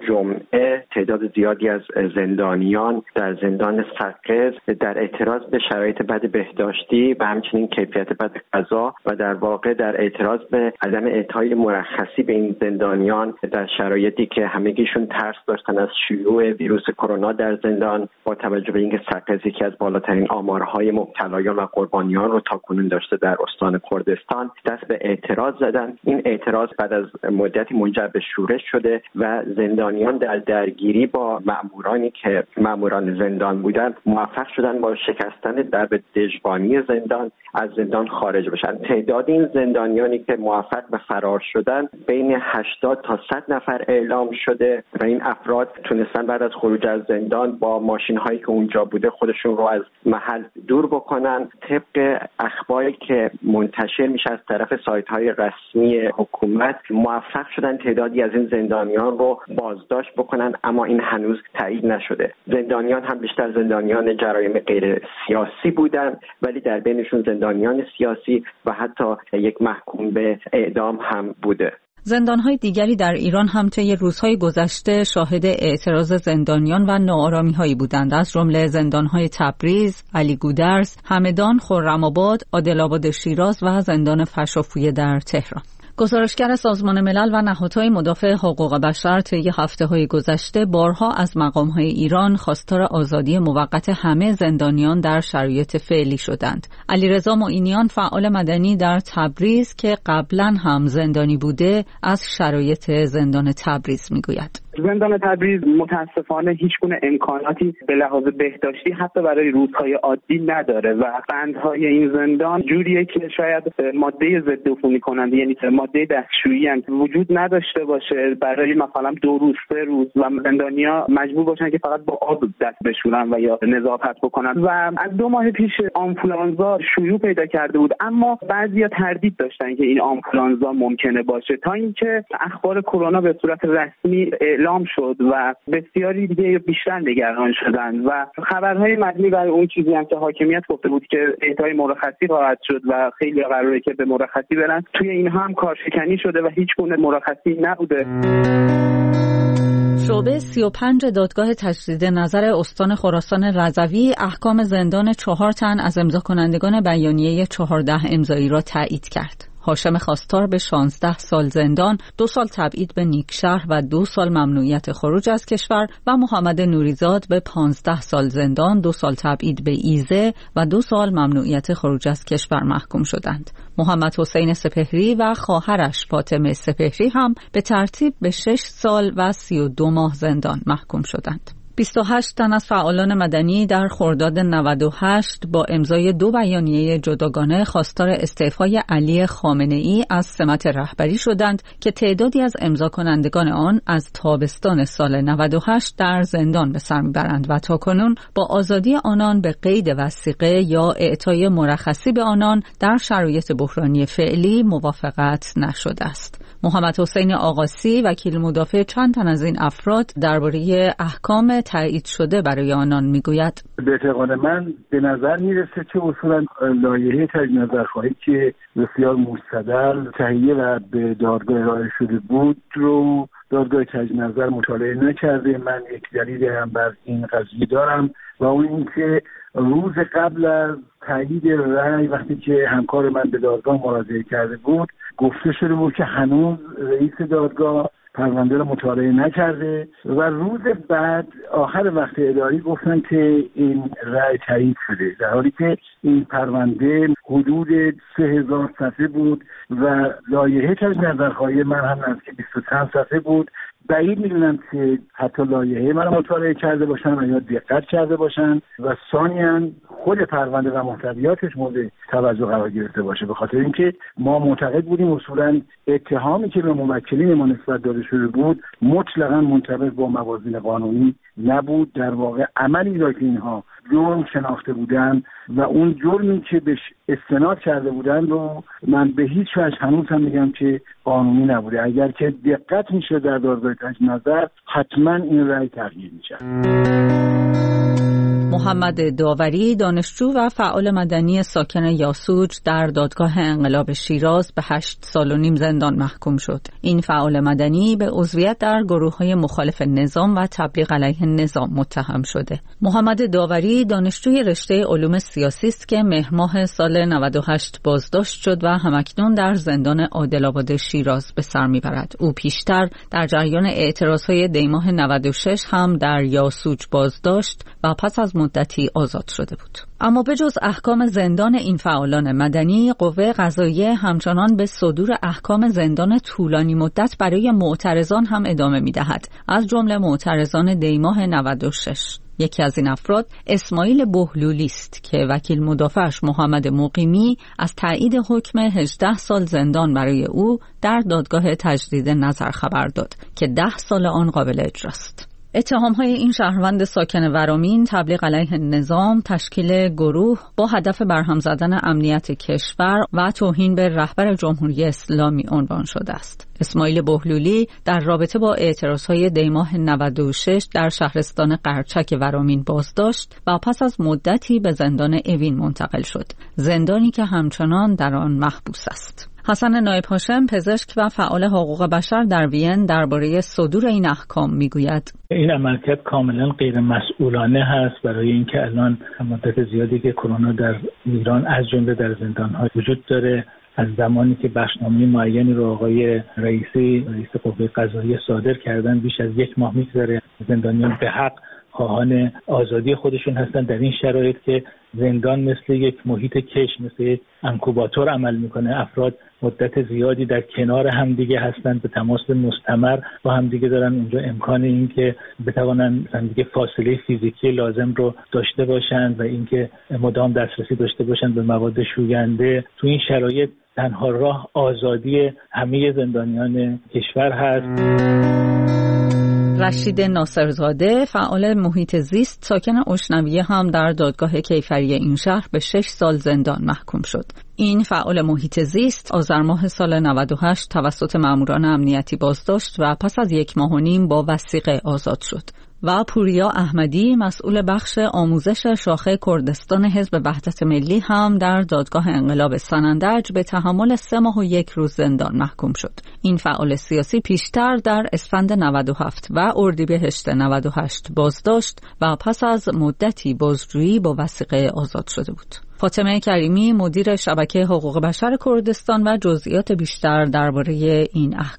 جمعه تعداد زیادی از زندانیان در زندان سقز در اعتراض به شرایط بد بهداشتی و همچنین کیفیت بد غذا و در واقع در اعتراض به عدم اعطای مرخصی به این زندانیان در شرایطی که همگیشون ترس داشتن از شیوع ویروس کرونا در زندان، با توجه به اینکه سقز یکی از بالاترین آمارهای مبتلایان و قربانیان رو تاکنون داشته در استان کردستان، دست به اعتراض زدن. این اعتراض بعد از مدتی منجر به شورش شده و زندانیان در درگیری با مامورانی که ماموران زندان بودند موفق شدن با شکستن درب دژبانی زندان از زندان خارج بشن. تعداد این زندانیانی که موفق به فرار شدن بین هشتاد تا صد نفر اعلام شده و این افراد تونستن بعد از خروج از زندان با ماشین هایی که اونجا بوده خودشون رو از محل دور بکنن. طبق اخباری که منتشر میشه از طرف سایت های رسمی حکومت موفق شدن تعدادی از این زندانیان رو بازداشت بکنن، اما این هنوز تایید نشده. زندانیان هم بیشتر زندانیان جرایم غیر سیاسی بودن، ولی در بینشون زندانیان سیاسی و حتی یک محکوم به اعدام هم بوده. زندان‌های دیگری در ایران هم طی روزهای گذشته شاهد اعتراض زندانیان و ناآرامی‌هایی بودند، از جمله زندان‌های تبریز، علی گودرز، همدان، خرم‌آباد، عادل‌آباد شیراز و زندان فشافویه در تهران. گزارشگر سازمان ملل و نهادهای مدافع حقوق بشر طی هفته‌های گذشته بارها از مقام‌های ایران خواستار آزادی موقت همه زندانیان در شرایط فعلی شدند. علیرضا معینیان فعال مدنی در تبریز که قبلا هم زندانی بوده از شرایط زندان تبریز میگوید: زندان تبریز متاسفانه هیچ گونه امکاناتی به لحاظ بهداشتی حتی برای روزهای عادی نداره و بندهای این زندان جوریه که شاید ماده ضد عفونی کننده، یعنی ماده دستشویی وجود نداشته باشه برای مثلا دو روز سه روز و زندانیا مجبور باشن که فقط با آب دست بشورن و یا نظافت بکنن. و از دو ماه پیش آنفولانزا شیوع پیدا کرده بود، اما بعضیا تردید داشتن که این آنفولانزا ممکنه باشه، تا اینکه اخبار کرونا به صورت رسمی اعلام شد و بسیاری دیگه بیشتر نگران شدن و خبرهای مبنی بر اون چیزی هم که حاکمیت گفته بود که اعطای مرخصی خواهد شد و خیلی قراره که به مرخصی برن، توی این هم کارشکنی شده و هیچ گونه مرخصی نبوده. شعبه سی و پنج دادگاه تجدید نظر استان خراسان رضوی احکام زندان چهار تن از امضا کنندگان بیانیه چهارده امضایی را تایید کرد. هاشم خواستار به شانزده سال زندان، دو سال تبعید به نیکشهر و دو سال ممنوعیت خروج از کشور و محمد نوریزاد به پانزده سال زندان، دو سال تبعید به ایزه و دو سال ممنوعیت خروج از کشور محکوم شدند. محمد حسین سپهری و خواهرش فاطمه سپهری هم به ترتیب به شش سال و سی و دو ماه زندان محکوم شدند. بیست و هشت تن از فعالان مدنی در خرداد نود و هشت با امضای دو بیانیه جداگانه خواستار استعفای علی خامنه‌ای از سمت رهبری شدند که تعدادی از امضا کنندگان آن از تابستان سال نود و هشت در زندان به سر میبرند و تاکنون با آزادی آنان به قید وثیقه یا اعطای مرخصی به آنان در شرایط بحرانی فعلی موافقت نشده است. محمد حسین آقاسی وکیل مدافع چند تن از این افراد درباره احکام تایید شده برای آنان میگوید: به اعتقاد من به نظر میرسه که اصولا لایحه تجدید نظرخواهی که بسیار مستدل تهیه و به دادگاه ارائه شده بود رو دادگاه تجدید نظر مطالعه نکرده. من یک دلیل هم بر این قضیه دارم و اون اینکه روز قبل از تایید رأی وقتی که همکار من به دادگاه مراجعه کرده بود گفته شده بود که هنوز رئیس دادگاه پرونده رو مطالعه نکرده و روز بعد آخر وقت اداری گفتن که این رأی تایید شده، در حالی که این پرونده حدود سه هزار صفحه بود و لایحه تجدید نظرخواهی من هم نزدیک بیست و چند صفحه بود. بعید میدونم که حتی لایحه من مطالعه کرده باشن و یا دقت کرده باشن و ثانیاً خود پرونده و محتویاتش مورد توجه قرار گرفته باشه، به خاطر اینکه ما معتقد بودیم اصولاً اتهامی که به موکلین ما نسبت داده شده بود مطلقاً منطبق با موازین قانونی نبود. در واقع عملی را که اینها جرم شناخته بودن و اون جرمی که بهش استناد کرده بودن رو من به هیچ وجه هنوز هم میگم که قانونی نبوده. اگر که دقت میشه در دادگاه تجدید نظر حتما این رأی تغییر میشه. محمد داوری دانشجو و فعال مدنی ساکن یاسوج در دادگاه انقلاب شیراز به هشت سال و نیم زندان محکوم شد. این فعال مدنی به عضویت در گروه‌های مخالف نظام و تبلیغ علیه نظام متهم شده. محمد داوری دانشجوی رشته علوم سیاسی است که مهر ماه سال نود و هشت بازداشت شد و همکنون در زندان عادل‌آباد شیراز به سر میبرد. او پیشتر در جریان اعتراضهای دیماه نود و شش هم در یاسوج بازداشت و پس از مدتی آزاد شده بود. اما به جز احکام زندان این فعالان مدنی، قوه قضاییه همچنان به صدور احکام زندان طولانی مدت برای معترضان هم ادامه می‌دهد، از جمله معترضان دیماه نود و شش. یکی از این افراد اسماعیل بهلولی است که وکیل مدافعش محمد مقیمی از تایید حکم هجده سال زندان برای او در دادگاه تجدید نظر خبر داد که ده سال آن قابل اجراست. اتهام‌های این شهروند ساکن ورامین تبلیغ علیه نظام، تشکیل گروه با هدف برهم زدن امنیت کشور و توهین به رهبر جمهوری اسلامی عنوان شده است. اسماعیل بهلولی در رابطه با اعتراضهای دیماه نود و شش در شهرستان قرچک ورامین بازداشت و پس از مدتی به زندان اوین منتقل شد، زندانی که همچنان در آن محبوس است. حسن نایب هاشم پزشک و فعال حقوق بشر در وین درباره صدور این احکام میگوید: این عملکرد کاملا غیر مسئولانه هست برای اینکه الان مدت زیادی که کرونا در ایران از جمله در زندان‌ها وجود داره، از زمانی که بخشنامه معینی رو آقای رئیسی رئیس قوه قضاییه صادر کردن بیش از یک ماه میگذره. زندانیان به حق خواهان آزادی خودشون هستن. در این شرایط که زندان مثل یک محیط کش، مثل یک انکوباتور عمل میکنه، افراد مدت زیادی در کنار همدیگه هستند، به تماس مستمر با همدیگه دارن اونجا امکان این که بتوانن همدیگه فاصله فیزیکی لازم رو داشته باشن و اینکه مدام دسترسی داشته باشن به مواد شوینده. تو این شرایط تنها راه آزادی همه زندانیان کشور هست. رشید ناصرزاده فعال محیط زیست ساکن اشنویه هم در دادگاه کیفری این شهر به شش سال زندان محکوم شد. این فعال محیط زیست آذر ماه سال نود و هشت توسط ماموران امنیتی بازداشت و پس از یک ماه و نیم با وثیقه آزاد شد. و پوریا احمدی مسئول بخش آموزش شاخه کردستان حزب وحدت ملی هم در دادگاه انقلاب سنندج به تحمل سه ماه و یک روز زندان محکوم شد. این فعال سیاسی پیشتر در اسفند نود و هفت و اردیبهشت نود و هشت بازداشت و پس از مدتی بازجویی با وثیقه آزاد شده بود. فاطمه کریمی مدیر شبکه حقوق بشر کردستان و جزئیات بیشتر درباره این احکام.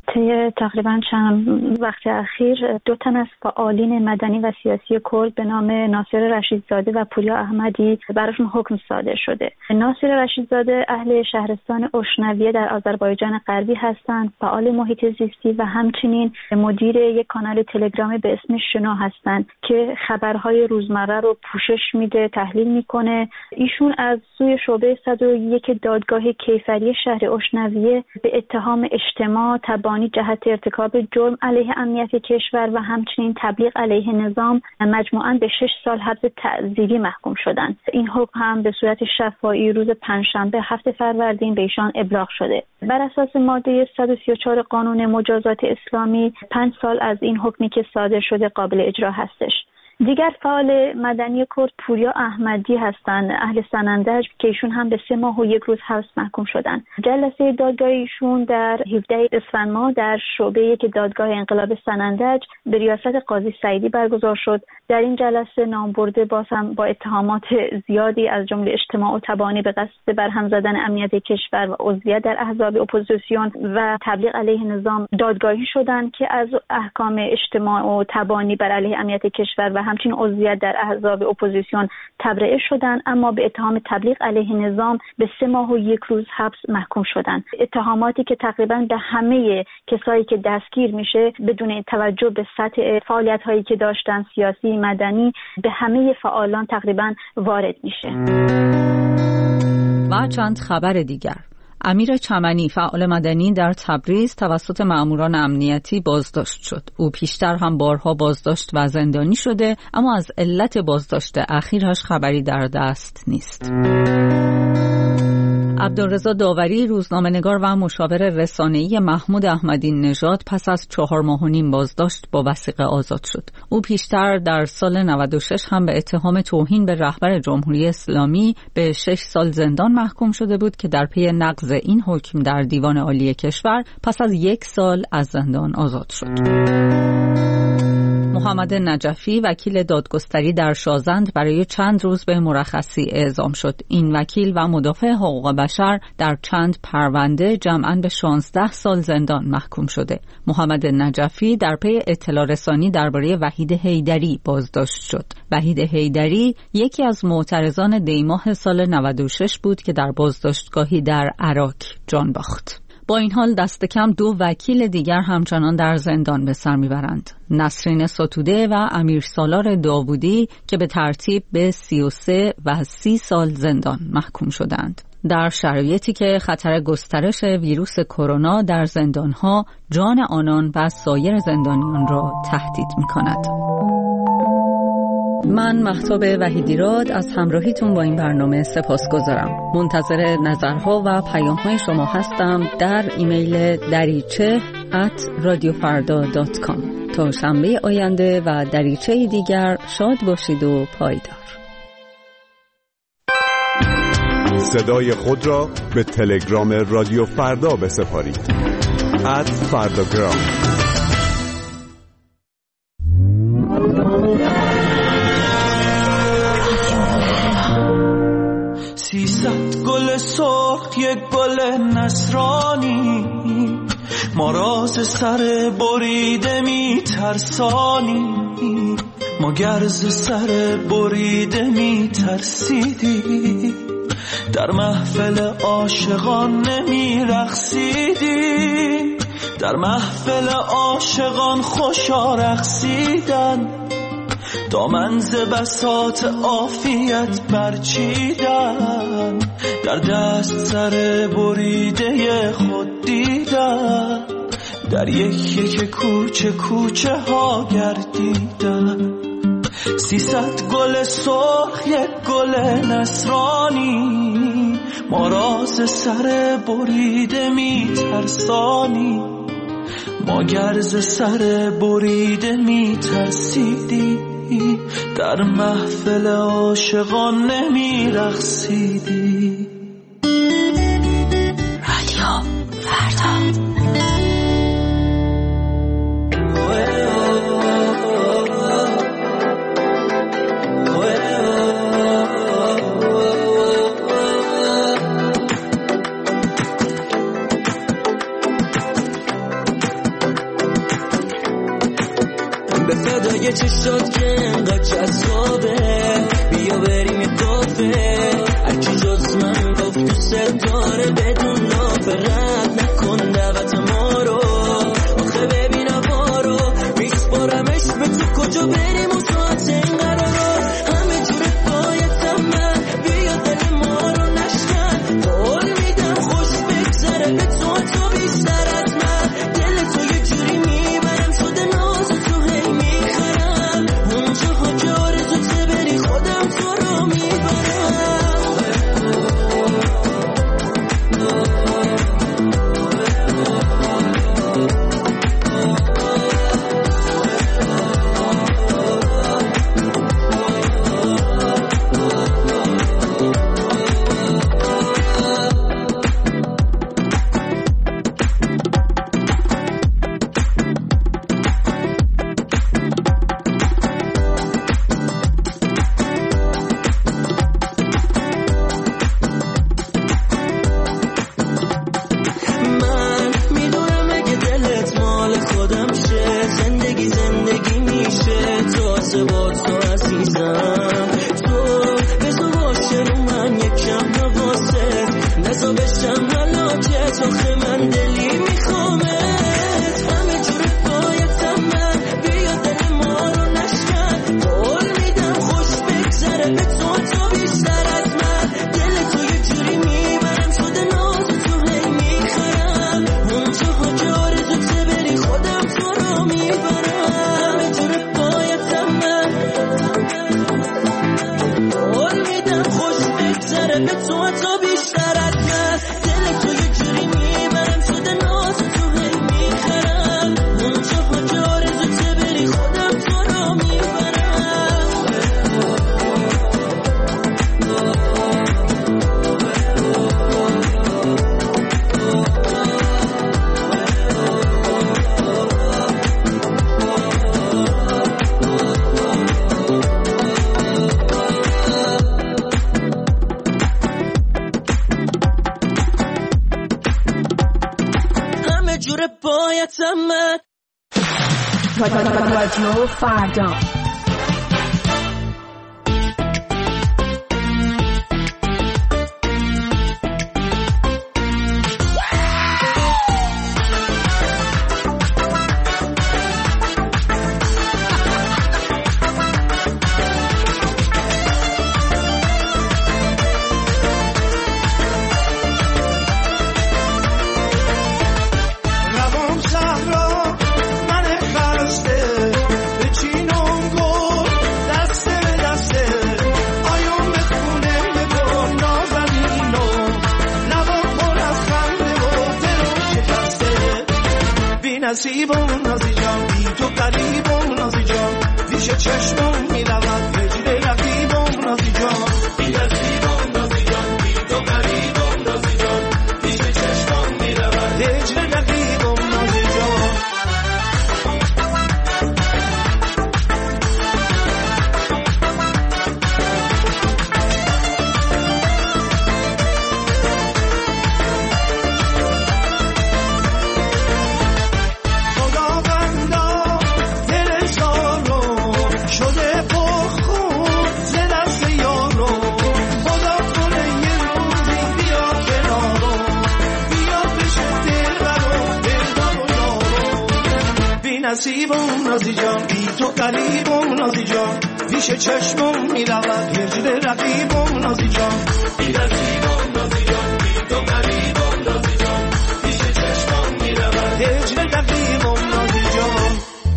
طی تقریبا چند وقت اخیر دو تن از فعالین مدنی و سیاسی کرد به نام ناصر رشیدزاده و پوریا احمدی براشون حکم صادر شده. ناصر رشیدزاده اهل شهرستان اشنویه در آذربایجان غربی هستند، فعال محیط زیستی و همچنین مدیر یک کانال تلگرامی به اسم شنا هستند که خبرهای روزمره رو پوشش میده، تحلیل میکنه. ایشون از سوی شعبه صد و یک دادگاه کیفری شهر اشنویه به اتهام اجتماع تبانی جهت ارتکاب جرم علیه امنیت کشور و همچنین تبلیغ علیه نظام مجموعاً به شش سال حبس تعزیری محکوم شدند. این حکم هم به صورت شفاهی روز پنجشنبه هفت فروردین به ایشان ابلاغ شده. بر اساس ماده صد و سی و چهار قانون مجازات اسلامی پنج سال از این حکمی که صادر شده قابل اجرا هستش. دیگر فعال مدنی کرد پوریا احمدی هستند، اهل سنندج، که ایشون هم به سه ماه و یک روز حبس محکوم شدند. جلسه دادگاه ایشون در هفدهم اسفند ماه در شعبه که دادگاه انقلاب سنندج به ریاست قاضی سعیدی برگزار شد. در این جلسه نامبرده باز هم با اتهامات زیادی از جمله اجتماع و تبانی به قصد برهم زدن امنیت کشور و عضویت در احزاب اپوزیسیون و تبلیغ علیه نظام دادگاهی شدند که از احکام اجتماع و تبانی بر علیه امنیت کشور و همچنین عضویت در احزاب اپوزیسیون تبرئه شدند، اما به اتهام تبلیغ علیه نظام به سه ماه و یک روز حبس محکوم شدند. اتهاماتی که تقریبا به همه کسایی که دستگیر میشه بدون توجه به سطح فعالیت هایی که داشتن، سیاسی، مدنی، به همه فعالان تقریبا وارد میشه. و چند خبر دیگر. امیر چمنی فعال مدنی در تبریز توسط مأموران امنیتی بازداشت شد. او پیشتر هم بارها بازداشت و زندانی شده، اما از علت بازداشت اخیرش خبری در دست نیست. عبدالرضا داوری روزنامه‌نگار و مشاور رسانه‌ای محمود احمدی نژاد پس از چهار ماه و نیم بازداشت با وثیقه آزاد شد. او پیشتر در سال نود و شش هم به اتهام توهین به رهبر جمهوری اسلامی به شش سال زندان محکوم شده بود که در پی نقض این حکم در دیوان عالی کشور پس از یک سال از زندان آزاد شد. محمد نجفی وکیل دادگستری در شازند برای چند روز به مرخصی اعزام شد. این وکیل و مدافع حقوق بشر در چند پرونده جمعاً به شانزده سال زندان محکوم شده. محمد نجفی در پی اطلاع رسانی درباره وحید حیدری بازداشت شد. وحید حیدری یکی از معترضان دیماه سال نود و شش بود که در بازداشتگاهی در عراق جان باخت. با این حال دست کم دو وکیل دیگر همچنان در زندان به سر میبرند. نسرین ستوده و امیر سالار داوودی که به ترتیب به سی و سه و سی سال زندان محکوم شدند. در شرایطی که خطر گسترش ویروس کرونا در زندانها جان آنان و سایر زندانیان را تهدید می‌کند. من مهتاب وحیدیراد از همراهیتون با این برنامه سپاسگزارم. منتظر نظرها و پیام‌های شما هستم در ایمیل دریچه ات رادیو فردا دات کام. تا شنبه آینده و دریچه دیگر شاد باشید و پایدار. صدای خود را به تلگرام رادیو فردا بسپارید. ات فرداگرام. سیصد گل سرخ یک گل نصرانی، ما راز سر بریده می ترسانی، ما گرز سر بریده می ترسیدی، در محفل عاشقان نمی رقصیدی، در محفل عاشقان خوشا رقصیدن، دامن ز بساط عافیت برچیدن، در دست سر بریده خود دیدن، در یک یک کوچه کوچه ها گردیدن. سیصد گل سرخ یک گل نصرانی، ما راز سر بریده می ترسانی، ما گرز سر بریده می ترسیدی، در محفل عاشقان نمی رقصیدی. رادیو فردا. به فدای چشات که انقدر جذابه، بیا بریم یه کافه، هرکی جز من گفت دوست داره بدون لاف، رد نکن دعوت ما رو، آخه ببین هوا رو میسپارمش به تو، کجا بریم و ساعت این قرارو، همه جوره بایدم من، بیا دل ما رو نشکن، قول میدم خوش بگذره به تو، تو بیشتر از من، دل تو یه جوری میبرم شده ناز تو هی میخرم، اونجاها که آرزو ته بری خودم تو رو میبرم. رادیو فردا. نصیبم نازی جان، بی تو قریبم نازی جان، پیش چشمم میرود هجر رقیبم نازی جان، بی نصیبم نازی جان، بی تو قریبم نازی جان، پیش چشمم میرود هجر رقیبم نازی جان. نصیبم نازی جان، بی تو قریبم نازی جان، پیش چشمم میرود هجر رقیبم نازی جان، بی نصیبم نازی جان، بی تو قریبم نازی جان، پیش چشمم میرود هجر رقیبم نازی جان.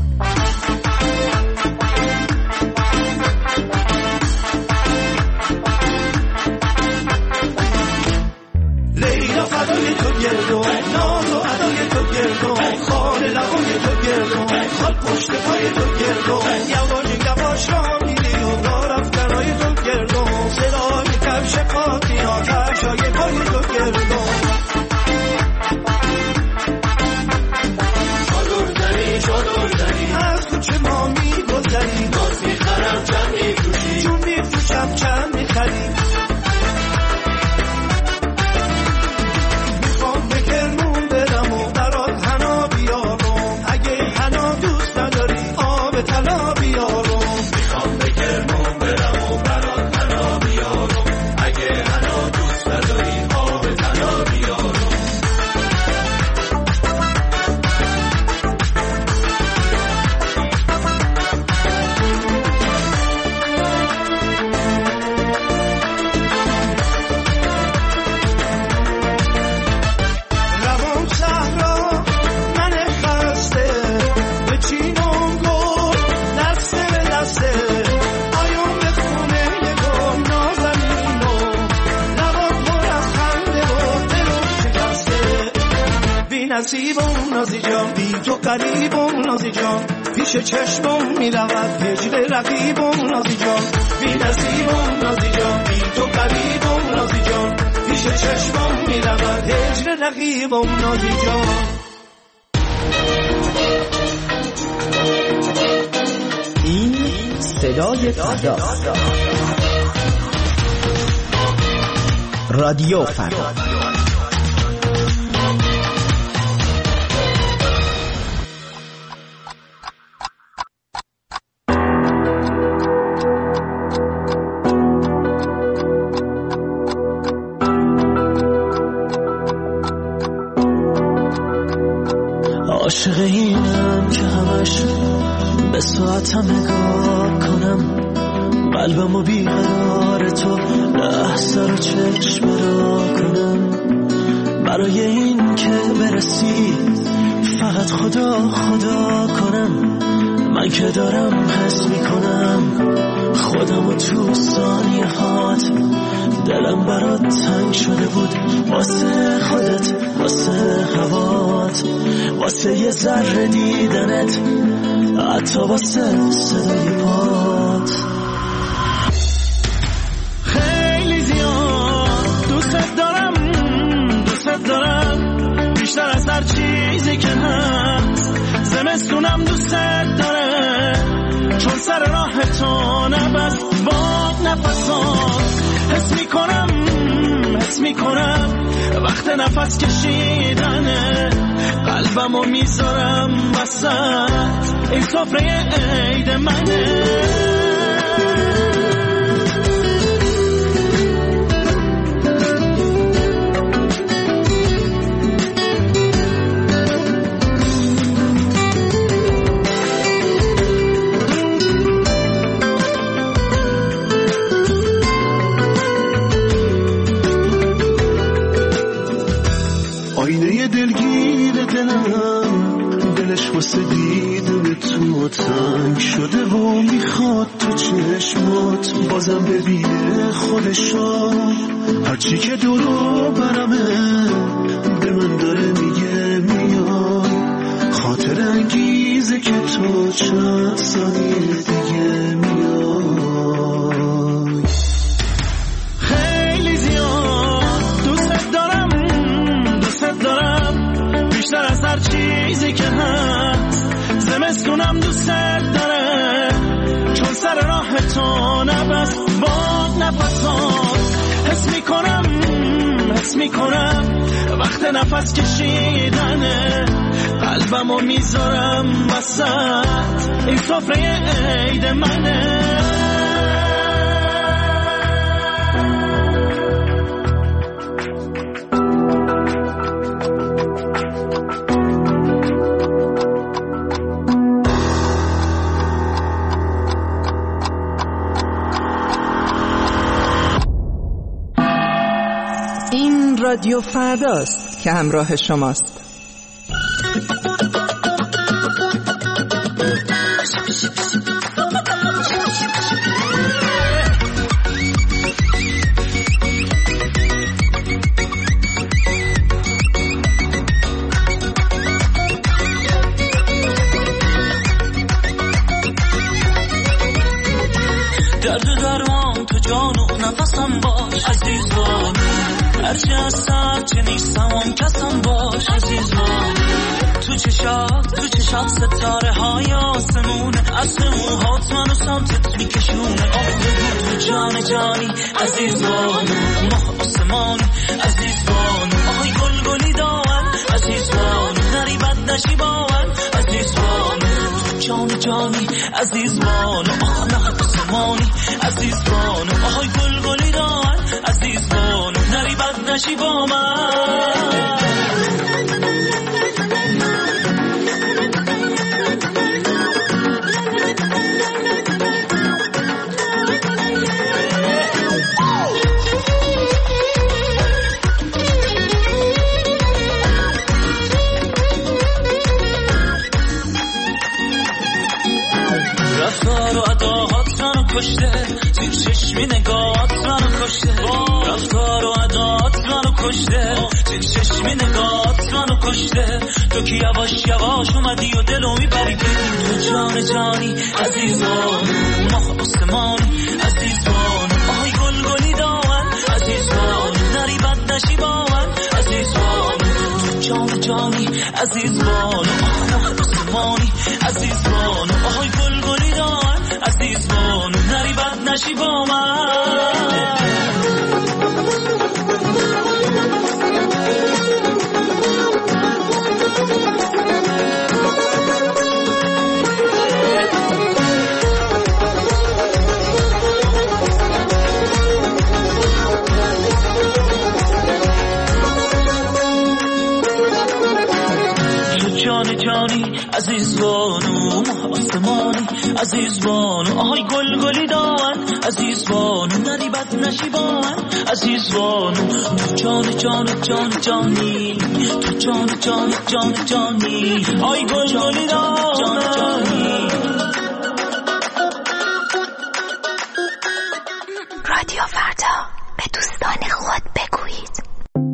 لیلا فدای تو گردم، ناز و ادای تو گردم، خال لبای تو گردم، خال پشت پای تو گردم، یواش یواش را میری و را رفتنای تو گردم، صدای کفش پاتی ها طلا بیارم، میخوام به کرمون برم و برات طلا بیارم، اگه هنو دوست نداری آب طلا بیارم. نصیبم نازی جان، بی تو قریبم نازی جان، پیش چشمم میرود هجر رقیبم نازی جان، بی نصیبم نازی جان، بی تو قریبم نازی جان، پیش چشمم میرود هجر رقیبم نازی جان. این صدای فردا، رادیو فردا. عاشق اینم که همش به ساعتم نگاه کنم، قلبمو بیقرار تو لحظه رو چشم را کنم، برای این که برسی فقط خدا خدا کنم، من که دارم حس میکنم خودمو تو ثانیه هات، دلم برات تنگ شده بود واسه خودت، واسه هوات، واسه یه ذره دیدنت، حتی واسه صدای پات. خیلی زیاد دوست دارم، دوست دارم بیشتر از هر چیزی که هست، زمستونم دوست داره چون سر راه تو نبست باد نفسات، حس میکنم حس میکنم وقت نفس کشیدنه، قلبمو میذارم وسط این سفره عید منه. آینه دلگیر دلم، دلش واسه دیدن تو تنگ شده و میخواد تو چشمات بازم ببینه خودشو، هرچی که دورو برمه به من داره میگه میای، خاطر انگیزه که تو چند ثانیه دیگه میای. خیلی زیاد دوست دارم، دوست دارم بیشتر از هر چیزی که هست، زمستونم دوست داره چون سر راه تو نبست باد نفسات، حس میکنم حس میکنم وقت نفس کشیدنه، قلبمو میذارم وسط این سفره عید منه. رادیو فرداست که همراه شماست. درد درمان تو جان و نفسم باش عزیزم، هرچی از سر چه نیستم اون کسم باش عزیزم، تو چشات تو چشات ستاره های آسمونه، از موهات منو سمتت میکشونه، آب بگو تو جان جانی عزیزم، ماه آسمانی عزیزم، آهای گل گلی داون عزیزم، نری بد نشی باون عزیزم، تو جان جانی عزیز بانو آه نه سمانی عزیز بانو آهای گل گلی دان عزیز بانو نری بد نشی با من رفتار و اداهات منو کشته زیر چشمی نگاهات منو کشته رفتار و اداهات منو کشته زیر چشمی نگاهات منو کشته تو که یواش یواش اومدی و دلو میبری تو جان جانی عزیزان ماه آسمانی عزیزان آهای گل گلی دامن عزیزان نری بد نشی با من عزیزان تو جان جانی عزیزان ماه آسمانی عزیزان آهای گل گلی دامن عزیزان نری بد نشی با من جان جانی عزیز بانو آسمانی عزیز بانو آهای گل گلی دان عزیز بانو نری بد نشی با من عزیز بانو تو جان جان جان جانی تو جان جان جان جانی آهای گل گلی دان جان جانی رادیو فردا به دوستان خود بگویید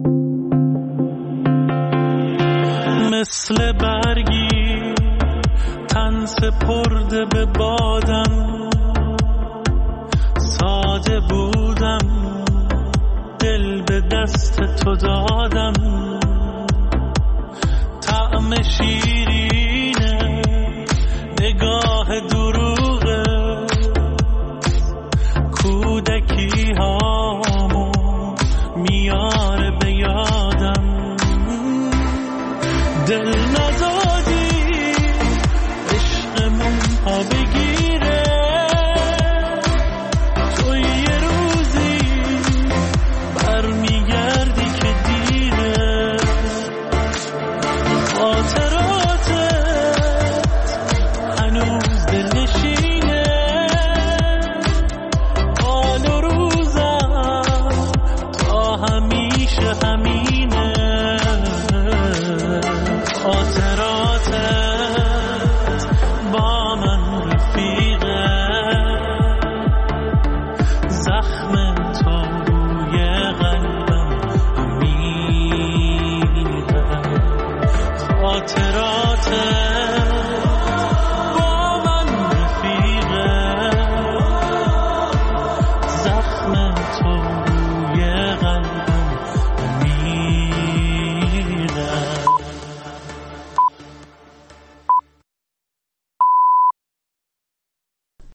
مثل برگی تن سپرده به بادم ساده بودم دل به دست تو دادم طعم شیرینه نگاه دروغه کودکی ها